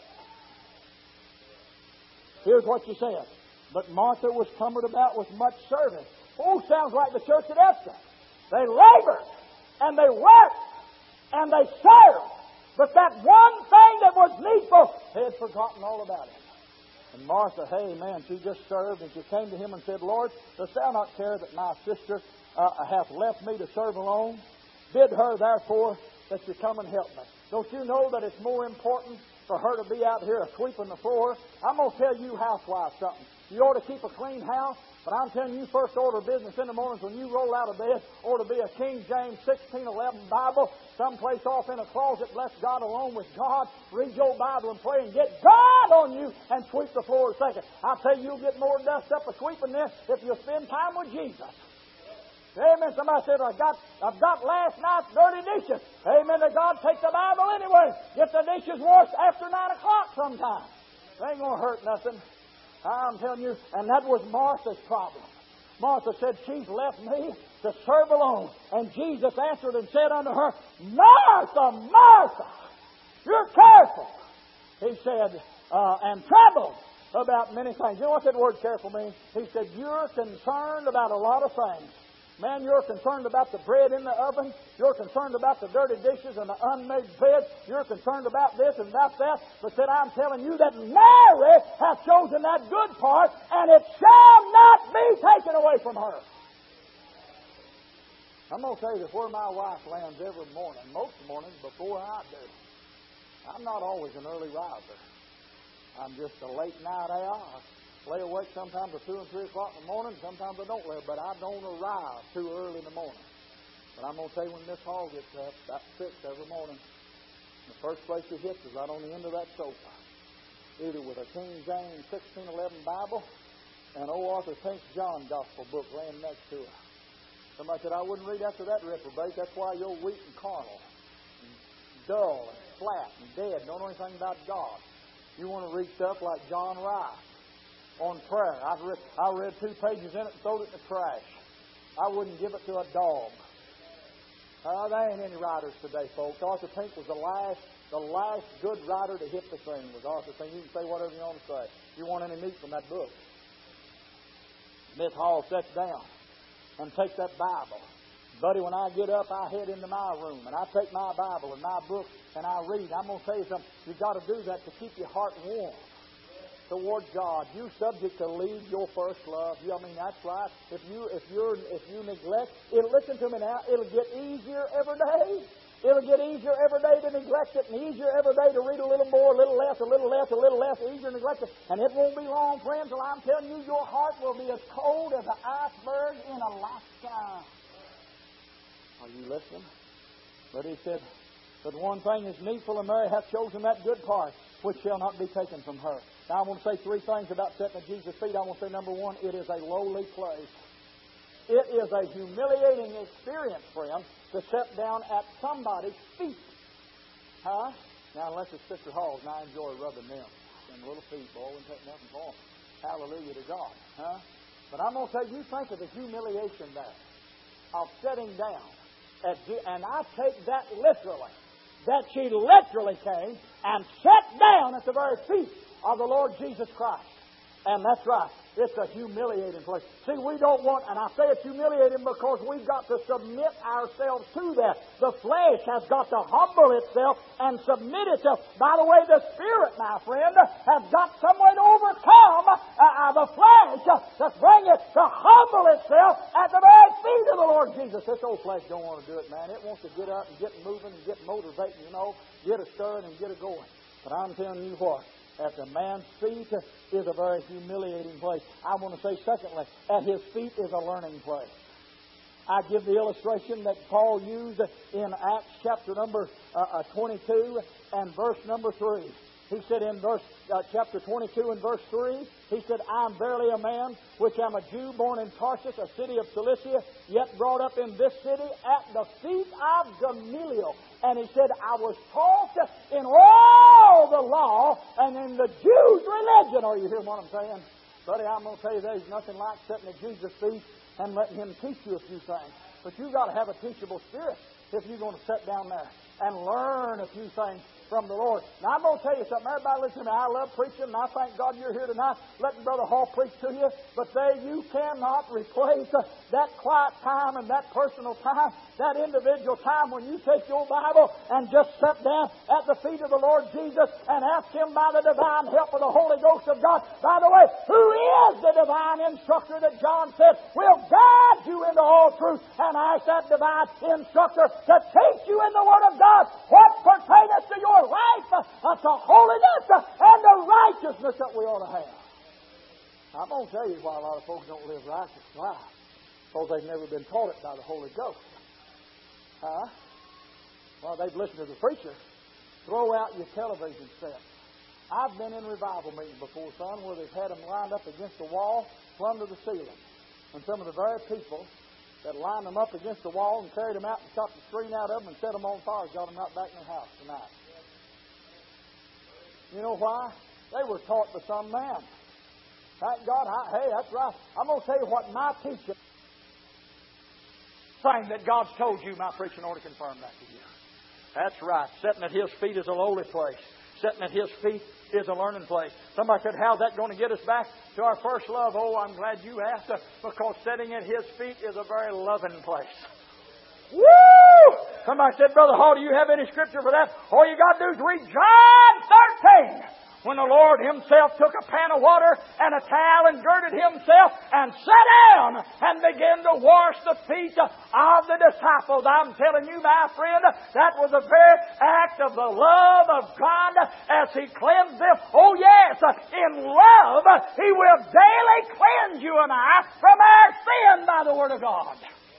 S1: Here's what she said. "But Martha was cumbered about with much service." Oh, sounds like the church at Ephesus. They labored, and they worked, and they served. But that one thing that was needful, they had forgotten all about it. And Martha, hey man, she just served, and she came to him and said, "Lord, dost thou not care that my sister hath left me to serve alone? Bid her therefore that she come and help me." Don't you know that it's more important for her to be out here sweeping the floor. I'm going to tell you housewives something. You ought to keep a clean house, but I'm telling you, first order of business in the mornings when you roll out of bed ought to be a King James 16:11 Bible, someplace off in a closet, bless God alone with God. Read your Bible and pray and get God on you and sweep the floor a second. I'll tell you, you'll get more dust up a sweeping this if you spend time with Jesus. Amen. Somebody said, I've got last night's dirty dishes. Amen. To God, take the Bible anyway. Get the dishes washed after 9 o'clock sometime. They ain't going to hurt nothing. I'm telling you, and that was Martha's problem. Martha said, she's left me to serve alone. And Jesus answered and said unto her, Martha, Martha, you're careful. He said, and troubled about many things. You know what that word careful means? He said, you're concerned about a lot of things. Man, you're concerned about the bread in the oven. You're concerned about the dirty dishes and the unmade bed. You're concerned about this and about that. But then I'm telling you that Mary hath chosen that good part, and it shall not be taken away from her. I'm going to tell you that where my wife lands every morning, most mornings before I do. I'm not always an early riser. I'm just a late night owl. Lay awake sometimes at 2 and 3 o'clock in the morning. Sometimes I don't lay, but I don't arrive too early in the morning. But I'm going to tell you, when Miss Hall gets up, about 6 every morning, the first place she hits is right on the end of that sofa, either with a King James 16:11 Bible and O. Arthur Pink's John Gospel book laying next to her. Somebody said, I wouldn't read after that, reprobate. That's why you're weak and carnal, and dull and flat and dead, don't know anything about God. You want to read stuff like John Rice on prayer. I read 2 pages in it and threw it in the trash. I wouldn't give it to a dog. There ain't any writers today, folks. Arthur Pink was the last good writer to hit the thing was Arthur Pink. You can say whatever you want to say. You want any meat from that book. Miss Hall sits down and takes that Bible. Buddy, when I get up, I head into my room and I take my Bible and my book and I read. I'm going to tell you something. You've got to do that to keep your heart warm toward God. You subject to leave your first love. I mean, that's right. If you neglect, listen to me now, it'll get easier every day. It'll get easier every day to neglect it, and easier every day to read a little more, a little less, a little less, a little less, easier to neglect it. And it won't be long, friends, till I'm telling you, your heart will be as cold as an iceberg in Alaska. Are you listening? But he said, but one thing is needful, and Mary hath chosen that good part, which shall not be taken from her. Now, I want to say 3 things about sitting at Jesus' feet. I want to say, number 1, it is a lowly place. It is a humiliating experience, friends, to sit down at somebody's feet. Huh? Now, unless it's Sister Hall's, and I enjoy rubbing them. And little feet, boy, wouldn't take nothing for them. Hallelujah to God. Huh? But I'm going to tell you, think of the humiliation there of sitting down. And I take that literally. That she literally came and sat down at the very feet of the Lord Jesus Christ. And that's right. It's a humiliating place. See, we don't want, and I say it's humiliating because we've got to submit ourselves to that. The flesh has got to humble itself and submit itself. By the way, the Spirit, my friend, has got some way to overcome the flesh to bring it to humble itself at the very feet of the Lord Jesus. This old flesh don't want to do it, man. It wants to get up and get moving and get motivating, get a stirring and get a going. But I'm telling you what. At the man's feet is a very humiliating place. I want to say, secondly, at his feet is a learning place. I give the illustration that Paul used in Acts chapter number 22 and verse number 3. He said in chapter 22 and verse 3, he said, I am verily a man, which am a Jew, born in Tarsus, a city of Cilicia, yet brought up in this city at the feet of Gamaliel. And he said, I was taught in all the law and in the Jews' religion. Are you hearing what I'm saying? Buddy, I'm going to tell you, there's nothing like sitting at Jesus' feet and letting him teach you a few things. But you've got to have a teachable spirit if you're going to sit down there and learn a few things from the Lord. Now, I'm going to tell you something. Everybody listen to me. I love preaching, and I thank God you're here tonight letting Brother Hall preach to you. But you cannot replace that quiet time and that personal time, that individual time when you take your Bible and just sit down at the feet of the Lord Jesus and ask Him by the divine help of the Holy Ghost of God. By the way, who is the divine instructor that John said will guide you into all truth? And ask that divine instructor to teach you in the Word of God what pertaineth to your the life, the holiness, and the righteousness that we ought to have. I'm going to tell you why a lot of folks don't live righteous lives. Because they've never been taught it by the Holy Ghost. Huh? Well, they've listened to the preacher. Throw out your television set. I've been in revival meetings before, son, where they've had them lined up against the wall, plumb to the ceiling. And some of the very people that lined them up against the wall and carried them out and chopped the screen out of them and set them on fire got them out back in their house tonight. You know why? They were taught by some man. Thank God. Hey, that's right. I'm going to tell you what my teacher thing that God's told you, my preaching ought to confirm that to you. That's right. Sitting at His feet is a lowly place. Sitting at His feet is a learning place. Somebody said, how's that going to get us back to our first love? Oh, I'm glad you asked. Because sitting at His feet is a very loving place. Woo! Somebody said, Brother Hall, do you have any scripture for that? All you got to do is read John 13. When the Lord Himself took a pan of water and a towel and girded Himself and sat down and began to wash the feet of the disciples. I'm telling you, my friend, that was a very act of the love of God as He cleansed them. Oh yes, in love He will daily cleanse you and I from our sin by the Word of God.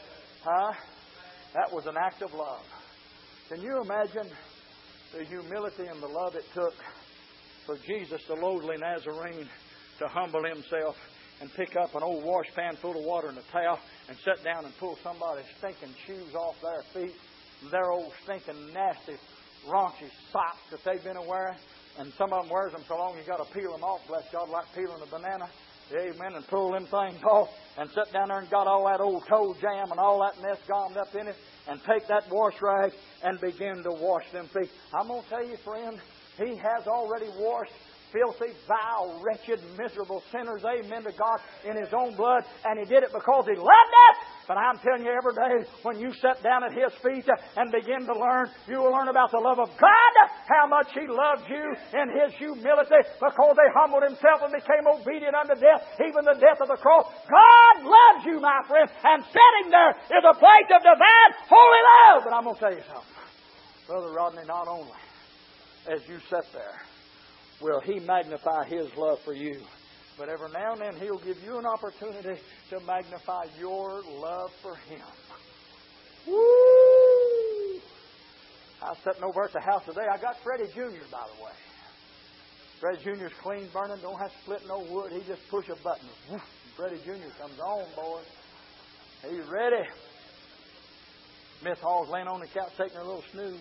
S1: That was an act of love. Can you imagine the humility and the love it took for Jesus, the lowly Nazarene, to humble Himself and pick up an old wash pan full of water and a towel and sit down and pull somebody's stinking shoes off their feet, their old stinking nasty raunchy socks that they've been wearing, and some of them wears them so long you got to peel them off, bless God, like peeling a banana. Amen. And pull them things off and sit down there and got all that old toe jam and all that mess gommed up in it and take that wash rag and begin to wash them feet. I'm going to tell you, friend, He has already washed filthy, vile, wretched, miserable sinners, amen, to God in His own blood. And He did it because He loved us. But I'm telling you, every day when you sit down at His feet and begin to learn, you will learn about the love of God, how much He loved you in His humility because He humbled Himself and became obedient unto death, even the death of the cross. God loves you, my friend, and sitting there is a place of divine, holy love. But I'm going to tell you something. Brother Rodney, not only as you sit there will He magnify His love for you, but every now and then He'll give you an opportunity to magnify your love for Him. Woo! I was sitting over at the house today. I got Freddie Jr., by the way. Freddie Jr.'s clean burning, don't have to split no wood. He just push a button. Woof, Freddie Jr. comes on, boy. He's ready. Miss Hall's laying on the couch taking her little snooze.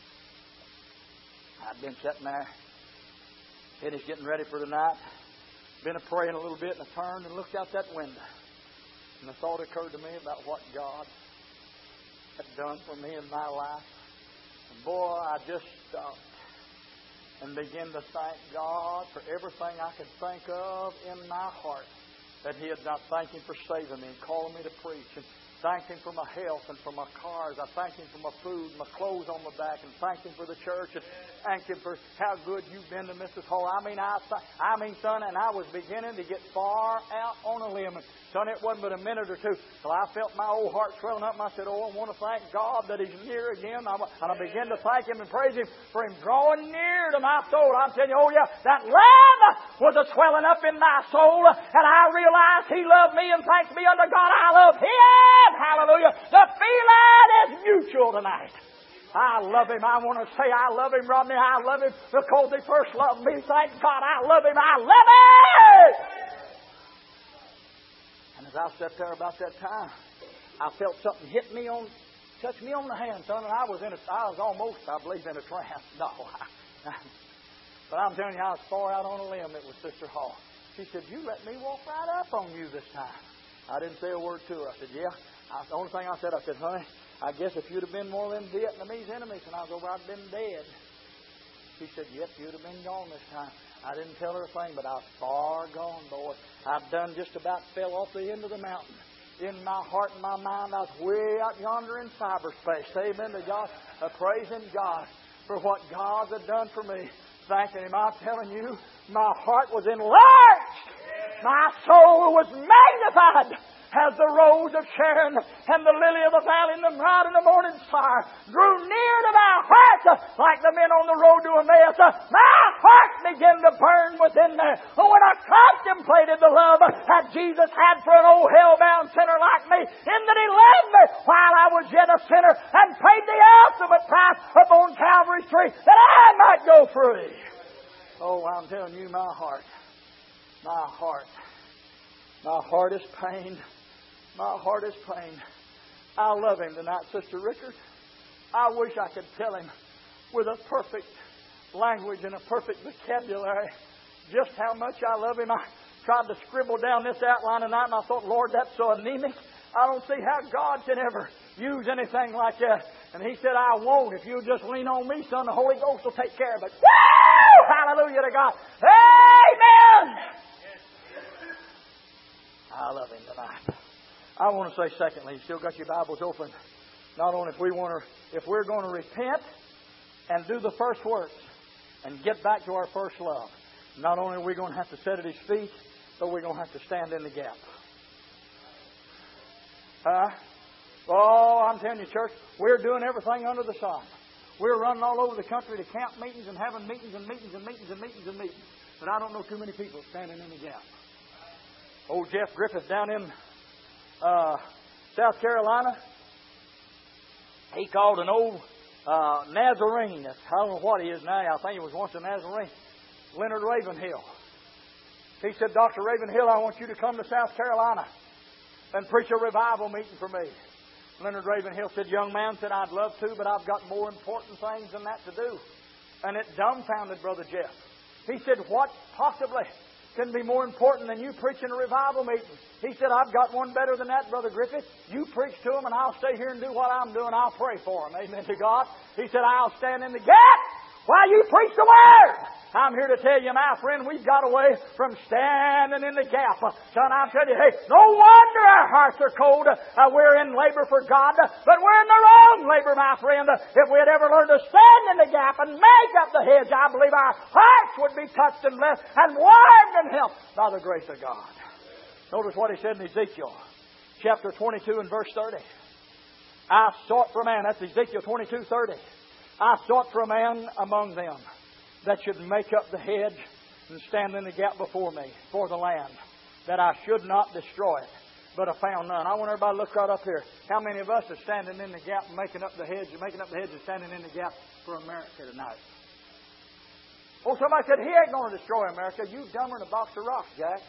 S1: I'd been sitting there, finished getting ready for the night, been praying a little bit, and I turned and looked out that window. And the thought occurred to me about what God had done for me in my life. And boy, I just stopped and began to thank God for everything I could think of in my heart that He had done. Thank Him for saving me and calling me to preach, and thank Him for my health and for my cars. I thank Him for my food, my clothes on my back, and thank Him for the church, and thank Him for how good you've been to Mrs. Hall. I mean, son, and I was beginning to get far out on a limb. And son, it wasn't but a minute or two till I felt my old heart swelling up, and I said, oh, I want to thank God that He's near again. And I began to thank Him and praise Him for Him drawing near to my soul. I'm telling you, oh yeah, that love was a swelling up in my soul, and I realized He loved me, and thanks be unto God, I love Him. Hallelujah. The feeling is mutual tonight. I love Him. I want to say I love Him, Rodney. I love Him because He first loved me. Thank God I love Him. I love Him. And as I sat there about that time, I felt something touch me on the hand, son, and I was almost, I believe, in a trance. No. But I'm telling you, I was far out on a limb. It was Sister Hall. She said, you let me walk right up on you this time. I didn't say a word to her. I said, yeah. The only thing I said, honey, I guess if you'd have been one of them Vietnamese enemies when I was over, I'd been dead. She said, yep, you'd have been gone this time. I didn't tell her a thing, but I was far gone, boy. I've done just about fell off the end of the mountain. In my heart and my mind, I was way out yonder in cyberspace. Amen to God. Praising God for what God had done for me. Thanking Him. I'm telling you, my heart was enlarged. My soul was magnified. as the rose of Sharon and the lily of the valley and the bright in the morning star drew near to my heart like the men on the road to Emmaus. My heart began to burn within me when I contemplated the love that Jesus had for an old hell-bound sinner like me, in that He loved me while I was yet a sinner and paid the ultimate price upon Calvary's tree that I might go free. Oh, I'm telling you, my heart is pained. My heart is pained. I love Him tonight, Sister Rickard. I wish I could tell Him with a perfect language and a perfect vocabulary just how much I love Him. I tried to scribble down this outline tonight, and I thought, Lord, that's so anemic. I don't see how God can ever use anything like that. And He said, I won't. If you'll just lean on me, son, the Holy Ghost will take care of it. Woo! Hallelujah to God. Amen! I love Him tonight. I want to say, secondly, you still got your Bibles open. Not only if we're going to repent and do the first works and get back to our first love, not only are we going to have to sit at His feet, but we're going to have to stand in the gap. Oh, I'm telling you, church, we're doing everything under the sun. We're running all over the country to camp meetings and having meetings and meetings and meetings and meetings and meetings. But I don't know too many people standing in the gap. Old Jeff Griffith down in South Carolina, he called an old Nazarene. I don't know what he is now. I think he was once a Nazarene. Leonard Ravenhill. He said, Dr. Ravenhill, I want you to come to South Carolina and preach a revival meeting for me. Leonard Ravenhill said, young man, said, I'd love to, but I've got more important things than that to do. And it dumbfounded Brother Jeff. He said, what possibly can be more important than you preaching a revival meeting? He said, I've got one better than that, Brother Griffith. You preach to them and I'll stay here and do what I'm doing. I'll pray for them. Amen to God. He said, I'll stand in the gap while you preach the Word. I'm here to tell you, my friend, we've got away from standing in the gap. Son, I'm telling you, hey, no wonder our hearts are cold. We're in labor for God, but we're in the wrong labor, my friend. If we had ever learned to stand in the gap and make up the hedge, I believe our hearts would be touched and blessed and warmed and helped by the grace of God. Notice what He said in Ezekiel, chapter 22 and verse 30. I sought for a man, that's Ezekiel 22:30. I sought for a man among them that should make up the hedge and stand in the gap before me for the land, that I should not destroy it, but I found none. I want everybody to look right up here. How many of us are standing in the gap, making up the hedge and standing in the gap for America tonight? Oh, somebody said, He ain't going to destroy America. You dumber than a box of rocks, Jack.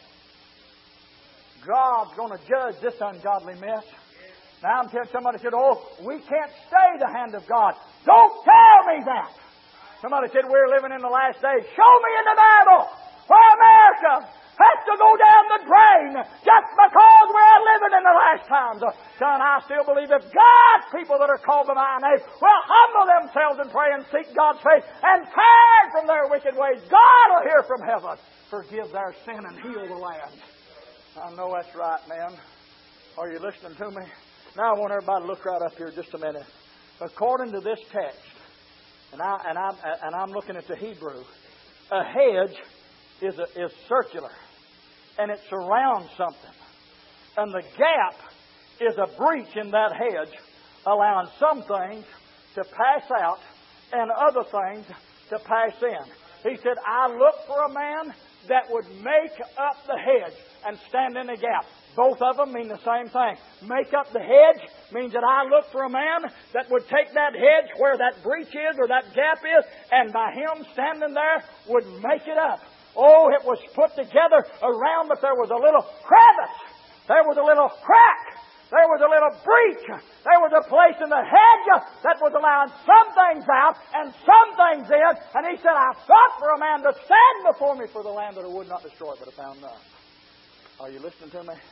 S1: God's going to judge this ungodly mess. Now I'm telling somebody said, oh, we can't stay the hand of God. Don't tell me that. Somebody said, we're living in the last days. Show me in the Bible where America has to go down the drain just because we're living in the last times. Son, I still believe if God's people that are called by my name will humble themselves and pray and seek God's face and turn from their wicked ways, God will hear from heaven, forgive their sin and heal the land. I know that's right, man. Are you listening to me? Now I want everybody to look right up here just a minute. According to this text, and I'm looking at the Hebrew, a hedge is circular, and it surrounds something. And the gap is a breach in that hedge, allowing some things to pass out and other things to pass in. He said, I look for a man that would make up the hedge and stand in the gap. Both of them mean the same thing. Make up the hedge means that I look for a man that would take that hedge where that breach is or that gap is, and by him standing there would make it up. Oh, it was put together around, but there was a little crevice. There was a little crack. There was a little breach. There was a place in the hedge that was allowing some things out and some things in. And he said, I sought for a man to stand before me for the land that I would not destroy, but I found none. Are you listening to me?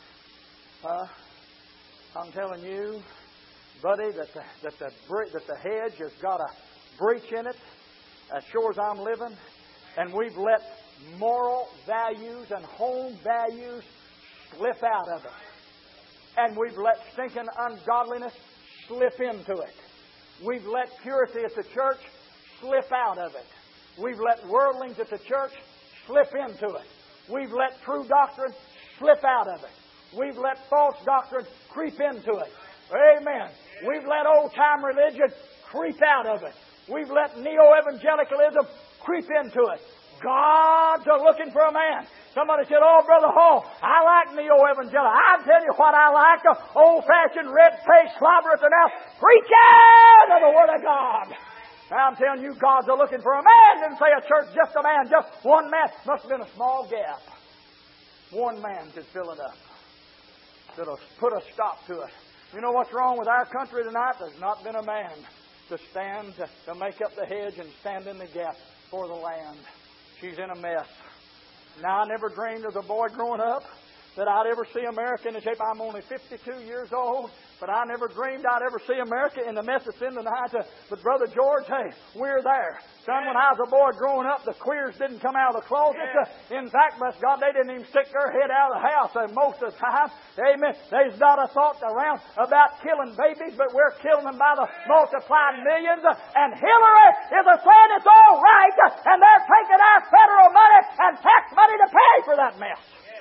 S1: I'm telling you, buddy, that the hedge has got a breach in it as sure as I'm living. And we've let moral values and home values slip out of it. And we've let stinking ungodliness slip into it. We've let purity at the church slip out of it. We've let worldlings at the church slip into it. We've let true doctrine slip out of it. We've let false doctrine creep into it. Amen. We've let old-time religion creep out of it. We've let neo-evangelicalism creep into it. God's looking for a man. Somebody said, "Oh, Brother Hall, I like neo-evangelical. I'll tell you what I like, old-fashioned, red-faced, slobber at the mouth, preaching of the Word of God." Now, I'm telling you, God's looking for a man. Didn't say a church, just a man, just one man. Must have been a small gap. One man could fill it up. Could have put a stop to it. You know what's wrong with our country tonight? There's not been a man to stand to make up the hedge and stand in the gap for the land. She's in a mess. Now, I never dreamed as a boy growing up that I'd ever see America in the shape. I'm only 52 years old, but I never dreamed I'd ever see America in the mess it's in tonight. But Brother George, hey, we're there. Son, when I was a boy growing up, the queers didn't come out of the closet. In fact, bless God, they didn't even stick their head out of the house most of the time. Amen. There's not a thought around about killing babies, but we're killing them by the multiplied millions. And Hillary is saying it's all right, and they're taking our federal money and tax money to pay for that mess.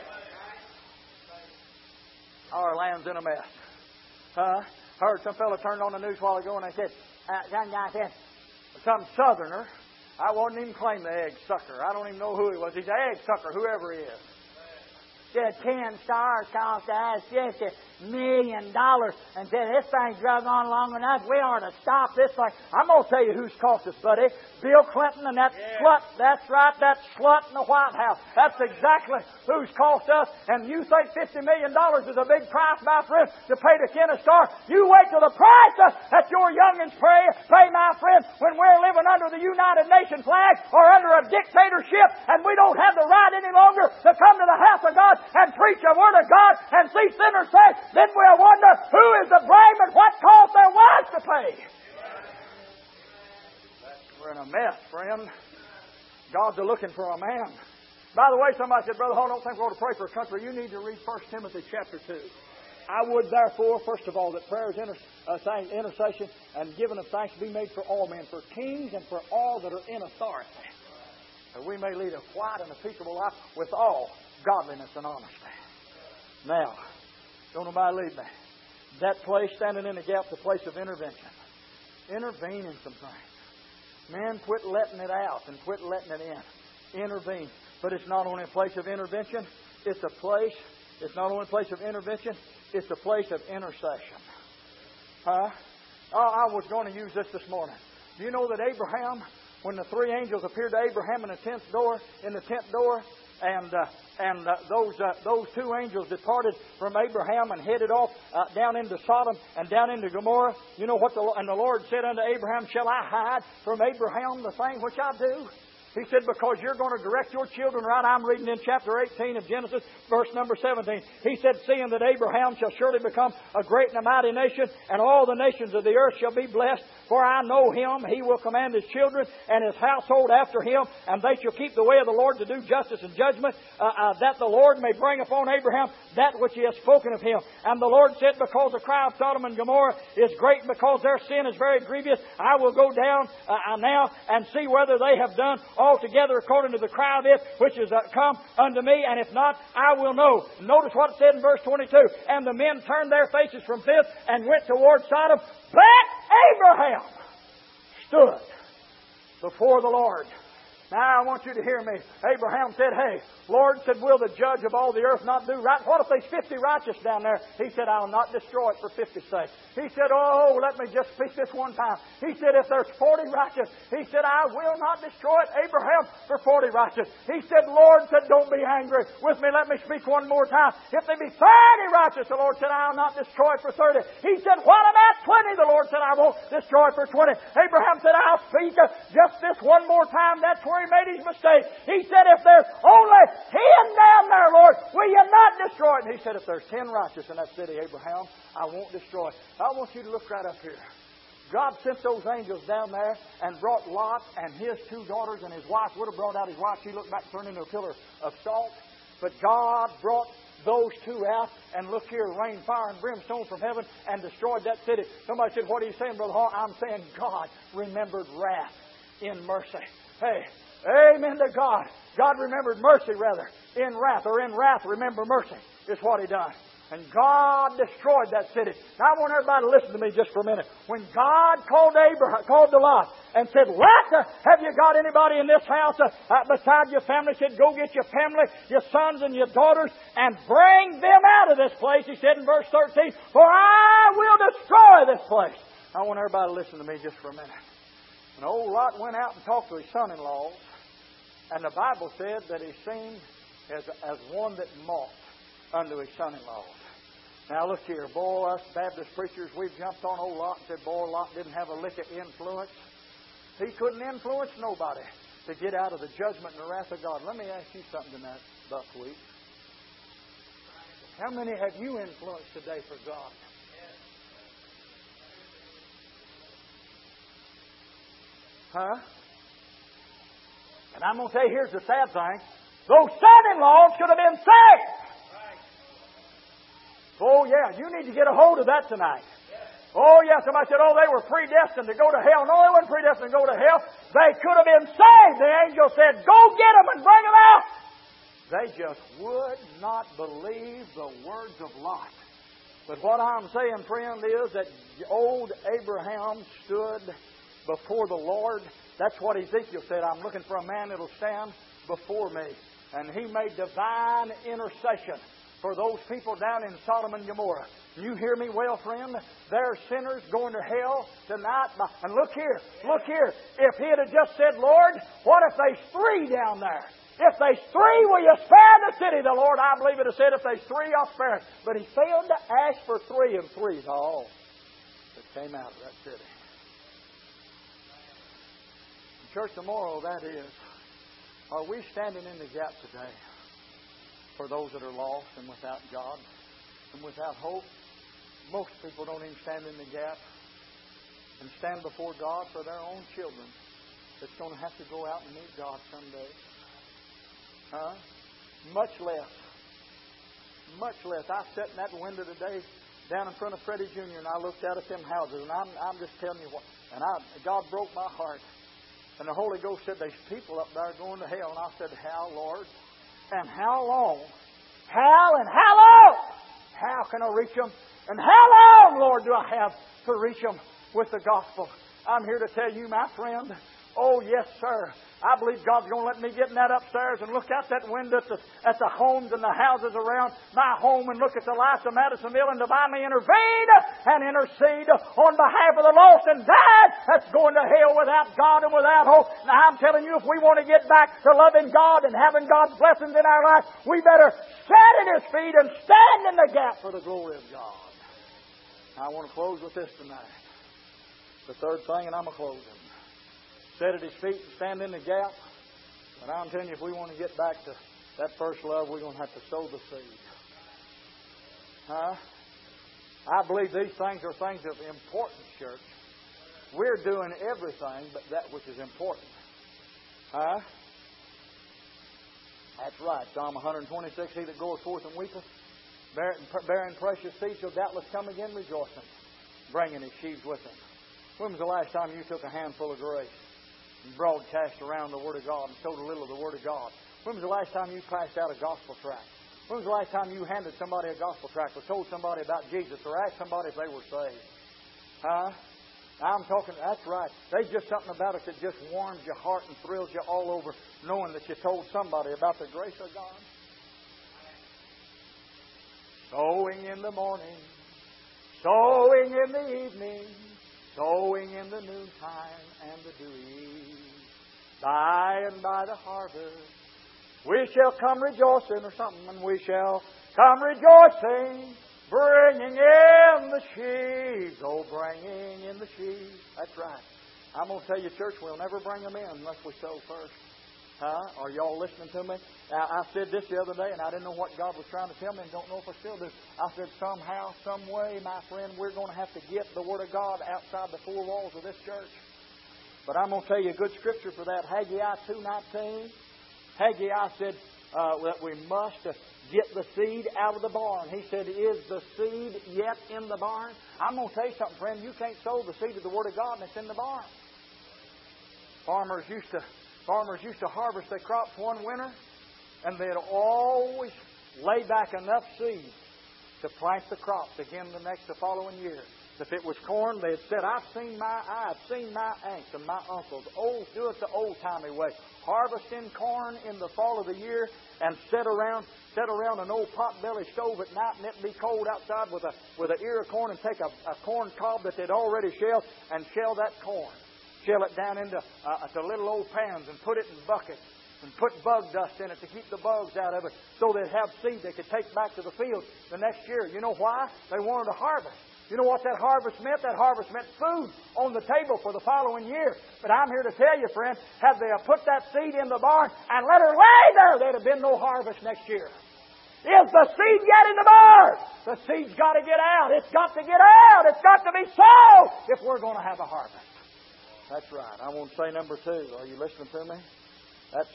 S1: Our land's in a mess. Heard some fellow turned on the news a while ago and they said, some southerner, I wouldn't even claim the egg sucker. I don't even know who he was. He's an egg sucker, whoever he is. Said 10 stars cost us $50 million and said this thing's drug on long enough. We ought to stop this thing. I'm going to tell you who's cost us, buddy. Bill Clinton and that slut. That's right, that slut in the White House. That's exactly who's cost us. And you think $50 million is a big price, my friend, to pay to Ken Starr? You wait till the price that your youngins pay, my friend, when we're living under the United Nations flag or under a dictatorship and we don't have the right any longer to come to the house of God and preach the Word of God and see sinners saved. Then we'll wonder who is to blame and what cost there was to pay. We're in a mess, friend. God's looking for a man. By the way, somebody said, "Brother Hall, don't think we ought to pray for a country." You need to read 1 Timothy chapter 2. I would therefore, first of all, that prayers, intercession, and giving of thanks be made for all men, for kings and for all that are in authority, that we may lead a quiet and a peaceable life with all godliness and honesty. Now, don't nobody leave me. That place, standing in the gap, the place of intervention. Intervene in some things. Man, quit letting it out and quit letting it in. Intervene. But it's not only a place of intervention. It's not only a place of intervention. It's a place of intercession. I was going to use this morning. Do you know that Abraham, when the three angels appeared to Abraham in the tent door, and those two angels departed from Abraham and headed off down into Sodom and down into Gomorrah. You know what? And the Lord said unto Abraham, "Shall I hide from Abraham the thing which I do?" He said, "Because you're going to direct your children right." I'm reading in chapter 18 of Genesis, verse number 17. He said, "Seeing that Abraham shall surely become a great and a mighty nation, and all the nations of the earth shall be blessed. For I know him, he will command his children and his household after him, and they shall keep the way of the Lord to do justice and judgment, that the Lord may bring upon Abraham that which he has spoken of him. And the Lord said, Because the cry of Sodom and Gomorrah is great, because their sin is very grievous, I will go down now and see whether they have done altogether according to the cry of it which is come unto me, and if not, I will know." Notice what it said in verse 22. "And the men turned their faces from thence and went toward Sodom, but Abraham stood before the Lord." Now I want you to hear me. Abraham said, "Hey, Lord," said, "will the judge of all the earth not do right? What if there's 50 righteous down there?" He said, "I'll not destroy it for 50's sake." He said, "Oh, let me just speak this one time." He said, "If there's 40 righteous," he said, "I will not destroy it, Abraham, for 40 righteous." He said, "Lord," said, "don't be angry with me. Let me speak one more time. If there be 30 righteous," the Lord said, "I'll not destroy it for 30. He said, "What about 20? The Lord said, "I won't destroy it for 20. Abraham said, "I'll speak just this one more time." That's where he made his mistake. He said, "If there's only 10 down there, Lord, will you not destroy it?" And he said, "If there's 10 righteous in that city, Abraham, I won't destroy it." I want you to look right up here. God sent those angels down there and brought Lot and his 2 daughters, and his wife would have brought out his wife. She looked back, turned into a pillar of salt. But God brought those 2 out, and look here, rained fire and brimstone from heaven and destroyed that city. Somebody said, "What are you saying, Brother Hall?" I'm saying God remembered wrath in mercy. Hey, amen to God. God remembered mercy, rather, in wrath, remember mercy, is what He done. And God destroyed that city. Now I want everybody to listen to me just for a minute. When God called to Lot and said, Lot, have you got anybody in this house beside your family? He said, go get your family, your sons and your daughters, and bring them out of this place. He said in verse 13, for I will destroy this place. I want everybody to listen to me just for a minute. And old Lot went out and talked to his son-in-laws, and the Bible said that he seemed as one that mocked unto his son-in-laws. Now look here, boy, us Baptist preachers, we've jumped on old Lot and said, boy, Lot didn't have a lick of influence. He couldn't influence nobody to get out of the judgment and the wrath of God. Let me ask you something tonight, Buckwheat. How many have you influenced today for God? Huh? And I'm going to tell you, here's the sad thing. Those son-in-laws should have been saved. Oh, yeah, you need to get a hold of that tonight. Oh, yeah, somebody said, oh, they were predestined to go to hell. No, they weren't predestined to go to hell. They could have been saved. The angel said, go get them and bring them out. They just would not believe the words of Lot. But what I'm saying, friend, is that old Abraham stood before the Lord. That's what Ezekiel said. I'm looking for a man that will stand before me. And he made divine intercession for those people down in Sodom and Gomorrah. You hear me well, friend? They're sinners going to hell tonight. And look here. If He had just said, Lord, what if there's 3 down there? If there's 3, will you spare the city? The Lord, I believe it has said, if there's 3, I'll spare it. But He failed to ask for 3, and 3's all that came out of that city. Church, tomorrow, that is, are we standing in the gap today for those that are lost and without God and without hope? Most people don't even stand in the gap and stand before God for their own children that's going to have to go out and meet God someday. Huh? Much less. I sat in that window today down in front of Freddie Jr. and I looked out at them houses, and I'm just telling you what. And God broke my heart. And the Holy Ghost said, there's people up there going to hell. And I said, how, Lord? And how long? How long? How can I reach them? And how long, Lord, do I have to reach them with the gospel? I'm here to tell you, my friend, oh, yes, sir. I believe God's going to let me get in that upstairs and look out that window at the homes and the houses around my home and look at the lights of Madisonville and divinely intervene and intercede on behalf of the lost and that's going to hell without God and without hope. Now, I'm telling you, if we want to get back to loving God and having God's blessings in our life, we better stand at His feet and stand in the gap for the glory of God. I want to close with this tonight. The third thing, and I'm going to close it. Sit at His feet and stand in the gap. But I'm telling you, if we want to get back to that first love, we're going to have to sow the seed. Huh? I believe these things are things of importance, church. We're doing everything but that which is important. Huh? That's right. Psalm 126, He that goeth forth and weepeth, bearing precious seed, shall doubtless come again rejoicing, bringing his sheaves with him. When was the last time you took a handful of grace and broadcast around the Word of God and showed a little of the Word of God? When was the last time you passed out a gospel tract? When was the last time you handed somebody a gospel tract or told somebody about Jesus or asked somebody if they were saved? Huh? I'm talking, that's right. There's just something about it that just warms your heart and thrills you all over, knowing that you told somebody about the grace of God. Sowing in the morning, sowing in the evening, sowing in the noontime and the dewy. By and by the harvest, we shall come rejoicing or something, and we shall come rejoicing, bringing in the sheaves. Oh, bringing in the sheaves. That's right. I'm going to tell you, church, we'll never bring them in unless we sow first. Huh? Are y'all listening to me? I said this the other day, and I didn't know what God was trying to tell me, and don't know if I still do. I said, somehow, some way, my friend, we're going to have to get the Word of God outside the four walls of this church. But I'm going to tell you a good scripture for that. Haggai 2:19. Haggai said that we must get the seed out of the barn. He said, is the seed yet in the barn? I'm going to tell you something, friend. You can't sow the seed of the Word of God and it's in the barn. Farmers used to harvest their crops one winter, And they'd always lay back enough seed to plant the crops again the following year. If it was corn, they'd said, I've seen my aunts and my uncles do it the old-timey way. Harvesting corn in the fall of the year and sit around an old pot-belly stove at night, and it'd be cold outside with an ear of corn, and take a corn cob that they'd already shelled and shell that corn. Shell it down into little old pans and put it in buckets and put bug dust in it to keep the bugs out of it so they'd have seed they could take back to the field the next year. You know why? They wanted to harvest. You know what that harvest meant? That harvest meant food on the table for the following year. But I'm here to tell you, friend, had they put that seed in the barn and let her lay there, there'd have been no harvest next year. Is the seed yet in the barn? The seed's got to get out. It's got to get out. It's got to be sown if we're going to have a harvest. That's right. I want to say number 2. Are you listening to me? That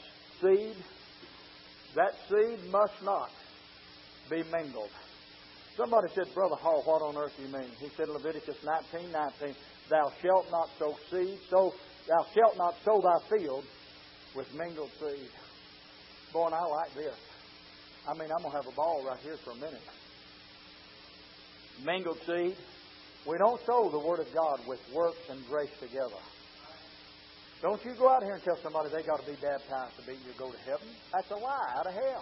S1: seed must not be mingled. Somebody said, Brother Hall, what on earth do you mean? He said, Leviticus 19:19, thou shalt not sow seed, thou shalt not sow thy field with mingled seed. Boy, and I like this. I'm going to have a ball right here for a minute. Mingled seed. We don't sow the Word of God with works and grace together. Don't you go out here and tell somebody they got to be baptized to go to heaven. That's a lie out of hell.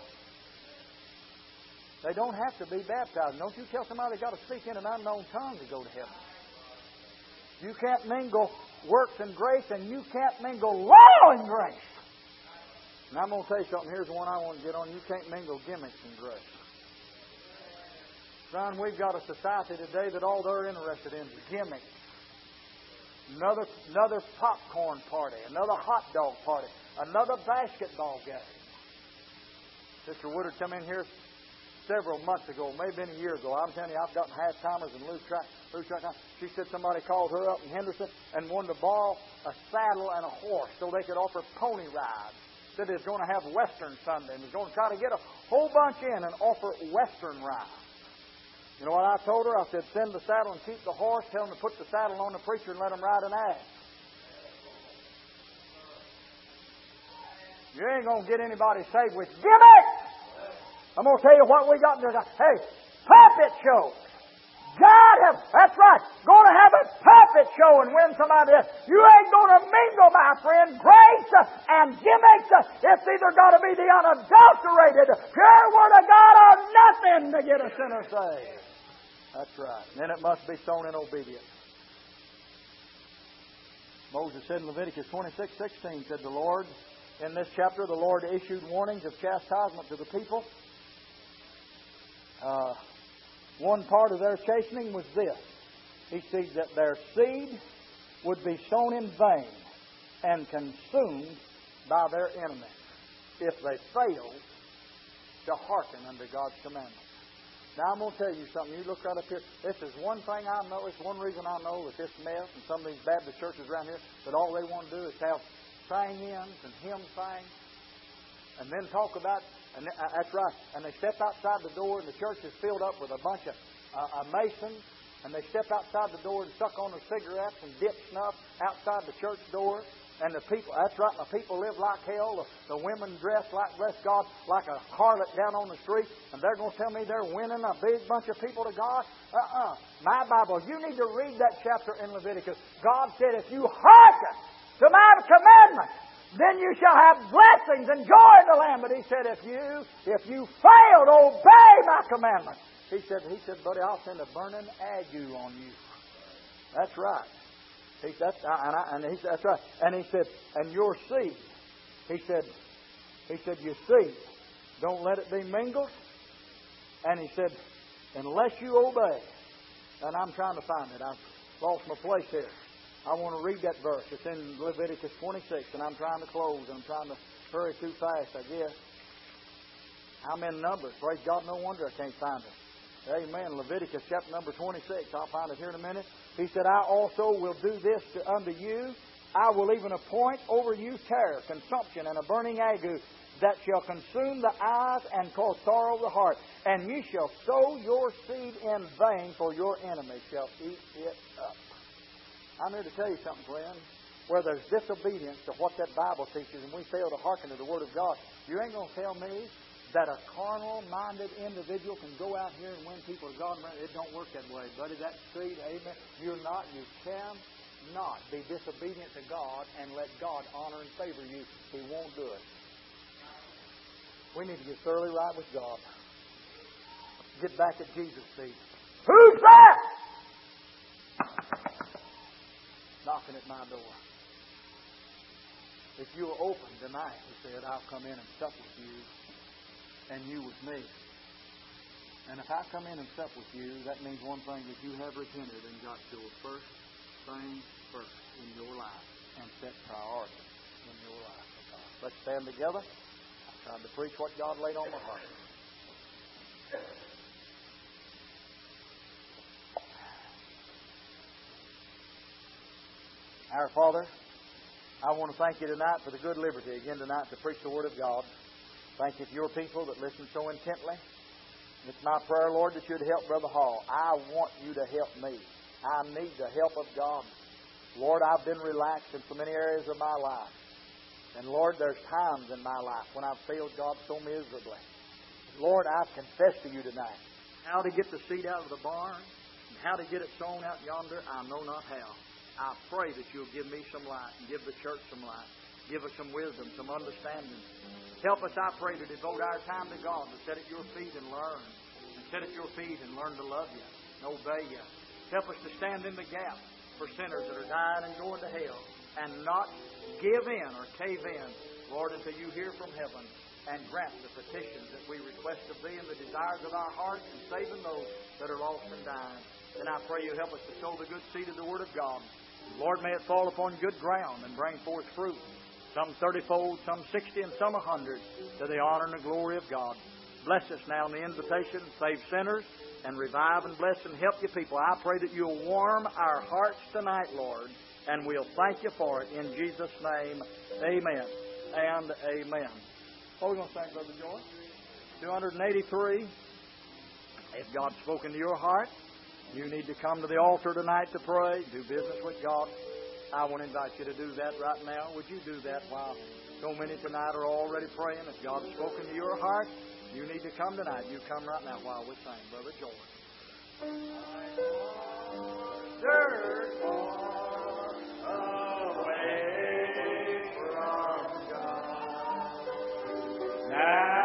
S1: They don't have to be baptized. Don't you tell somebody they got to speak in an unknown tongue to go to heaven. You can't mingle works and grace, and you can't mingle law and grace. And I'm going to tell you something. Here's the one I want to get on. You can't mingle gimmicks and grace. Son, we've got a society today that all they're interested in is gimmicks. Another popcorn party, another hot dog party, another basketball game. Sister Woodard come in here several months ago, maybe been a year ago. I'm telling you, I've gotten half-timers and loose track. She said somebody called her up in Henderson and wanted to borrow a saddle and a horse so they could offer pony rides. Said they was going to have Western Sunday and was going to try to get a whole bunch in and offer Western rides. You know what I told her? I said, send the saddle and keep the horse. Tell them to put the saddle on the preacher and let him ride an ass. You ain't going to get anybody saved with gimmicks. I'm going to tell you what we got in there. Hey, puppet show. That's right. Going to have a puppet show and win somebody else. You ain't going to mingle, my friend, grace and gimmicks. It's either got to be the unadulterated, pure Word of God or nothing to get a sinner saved. That's right. And then it must be sown in obedience. Moses said in Leviticus 26:16, said the Lord, in this chapter, the Lord issued warnings of chastisement to the people. One part of their chastening was this. He said that their seed would be sown in vain and consumed by their enemies if they failed to hearken unto God's commandments. Now, I'm going to tell you something. You look right up here. This is one thing I know. It's one reason I know that this mess and some of these Baptist churches around here, that all they want to do is have sing-ins and hymn sings and then talk about, and that's right, and they step outside the door and the church is filled up with a bunch of Masons, and they step outside the door and suck on their cigarettes and dip snuff outside the church door. And the people, that's right, the people live like hell. The women dress like, bless God, like a harlot down on the street. And they're going to tell me they're winning a big bunch of people to God? My Bible, you need to read that chapter in Leviticus. God said, if you hearken to my commandments, then you shall have blessings and joy in the land. But He said, if you fail to obey my commandments, He said, buddy, I'll send a burning ague on you. That's right. That's right. And He said, and your seed. He said, your seed, don't let it be mingled. And He said, unless you obey. And I'm trying to find it. I've lost my place here. I want to read that verse. It's in Leviticus 26, and I'm trying to close. I'm trying to hurry too fast, I guess. I'm in Numbers. Praise God, no wonder I can't find it. Amen. Leviticus chapter number 26. I'll find it here in a minute. He said, I also will do this unto you. I will even appoint over you terror, consumption, and a burning ague that shall consume the eyes and cause sorrow of the heart. And ye shall sow your seed in vain, for your enemy shall eat it up. I'm here to tell you something, friend. Where there's disobedience to what that Bible teaches and we fail to hearken to the Word of God, You ain't going to tell me that a carnal-minded individual can go out here and win people to God. It don't work that way, buddy. That's sweet. Amen. You cannot be disobedient to God and let God honor and favor you. He won't do it. We need to get thoroughly right with God. Get back at Jesus' feet. Who's that? Knocking at my door. If you'll open tonight, he said, I'll come in and sup with you, and you with me. And if I come in and sup with you, that means one thing, that you have repented and got to the first thing first in your life and set priority in your life. Let's stand together. I'm trying to preach what God laid on my heart. Our Father, I want to thank you tonight for the good liberty again tonight to preach the Word of God. Thank you for your people that listen so intently. It's my prayer, Lord, that you'd help Brother Hall. I want you to help me. I need the help of God. Lord, I've been relaxed in so many areas of my life. And Lord, there's times in my life when I've failed God so miserably. Lord, I've confessed to you tonight how to get the seed out of the barn and how to get it sown out yonder, I know not how. I pray that you'll give me some light and give the church some light. Give us some wisdom, some understanding. Help us, I pray, to devote our time to God, to sit at your feet and learn. And sit at your feet and learn to love you and obey you. Help us to stand in the gap for sinners that are dying and going to hell. And not give in or cave in, Lord, until you hear from heaven and grant the petitions that we request of thee and the desires of our hearts and saving those that are lost and dying. And I pray you help us to sow the good seed of the Word of God. Lord, may it fall upon good ground and bring forth fruit, some 30-fold, some 60, and some 100, to the honor and the glory of God. Bless us now in the invitation, save sinners, and revive and bless and help your people. I pray that you'll warm our hearts tonight, Lord, and we'll thank you for it. In Jesus' name, amen and amen. What are we going to sing, Brother Joy? 283. If God's spoken to your heart, you need to come to the altar tonight to pray, do business with God. I want to invite you to do that right now. Would you do that while so many tonight are already praying? If God's spoken to your heart, you need to come tonight. You come right now while we sing, Brother Joy. Search away from God. Now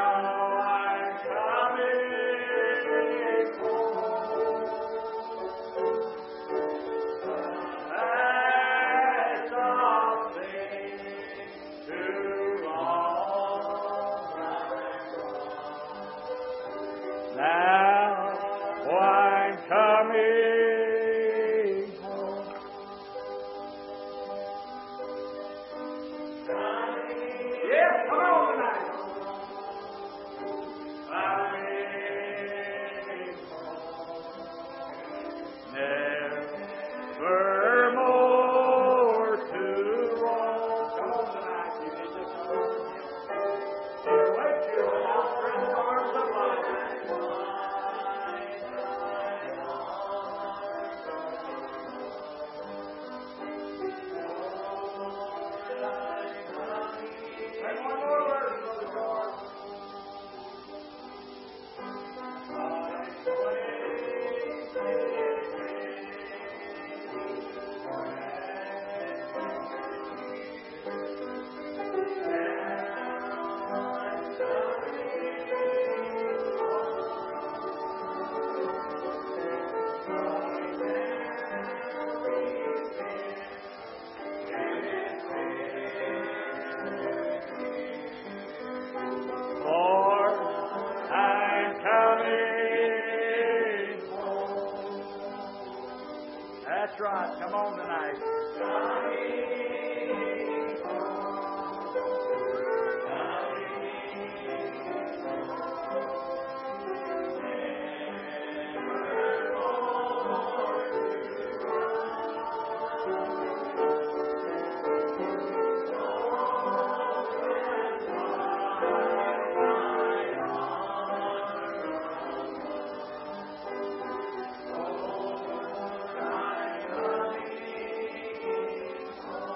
S1: come on tonight.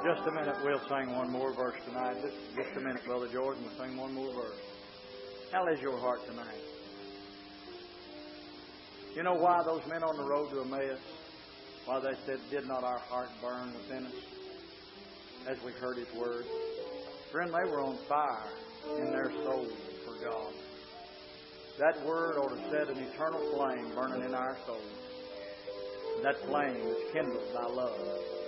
S1: Just a minute, we'll sing one more verse tonight. Just a minute, Brother George, and we'll sing one more verse. How is your heart tonight? You know why those men on the road to Emmaus, why they said, did not our heart burn within us as we heard His word? Friend, they were on fire in their soul for God. That word ought to set an eternal flame burning in our souls. That flame is kindled by love.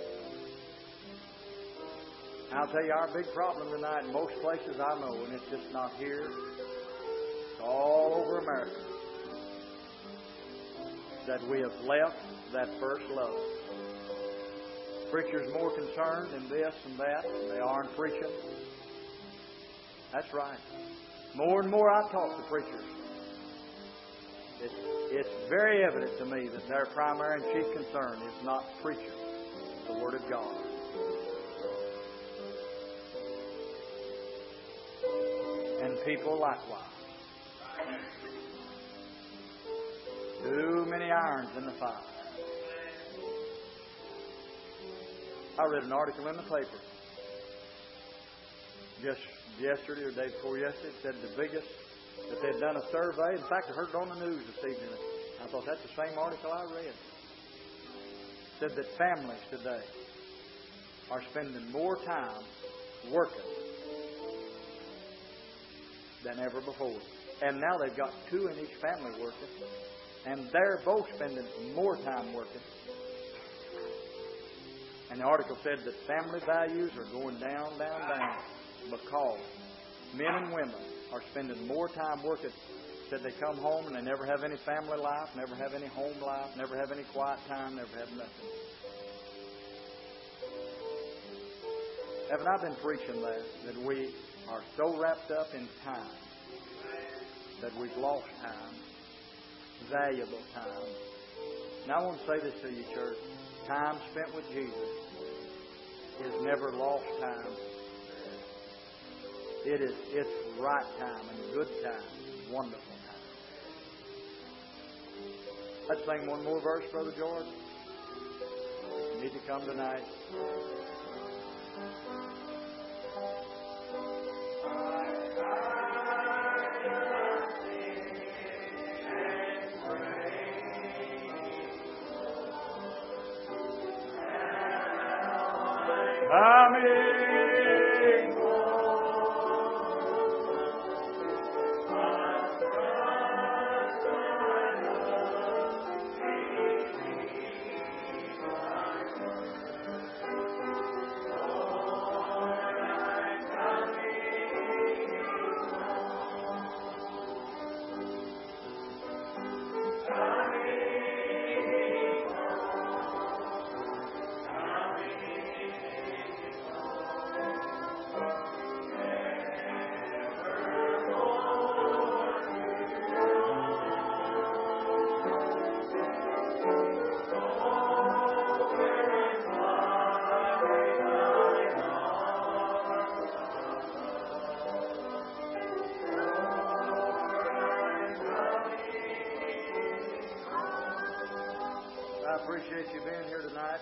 S1: I'll tell you, our big problem tonight in most places I know, and it's just not here, it's all over America, that we have left that first love. Preachers more concerned in this and that than they are in preaching. That's right. More and more I talk to preachers, it's very evident to me that their primary and chief concern is not preaching the Word of God. And people likewise. Too many irons in the fire. I read an article in the paper just yesterday or the day before yesterday. It said the biggest, that they'd done a survey. In fact, I heard it on the news this evening. I thought that's the same article I read. It said that families today are spending more time working than ever before. And now they've got two in each family working. And they're both spending more time working. And the article said that family values are going down, down, down because men and women are spending more time working. Said they come home and they never have any family life, never have any home life, never have any quiet time, never have nothing. Haven't I been preaching that we are so wrapped up in time that we've lost time, valuable time. Now I want to say this to you, church. Time spent with Jesus is never lost time. It's right time and good time, wonderful time. Let's sing one more verse, Brother George. You need to come tonight. I appreciate you being here tonight.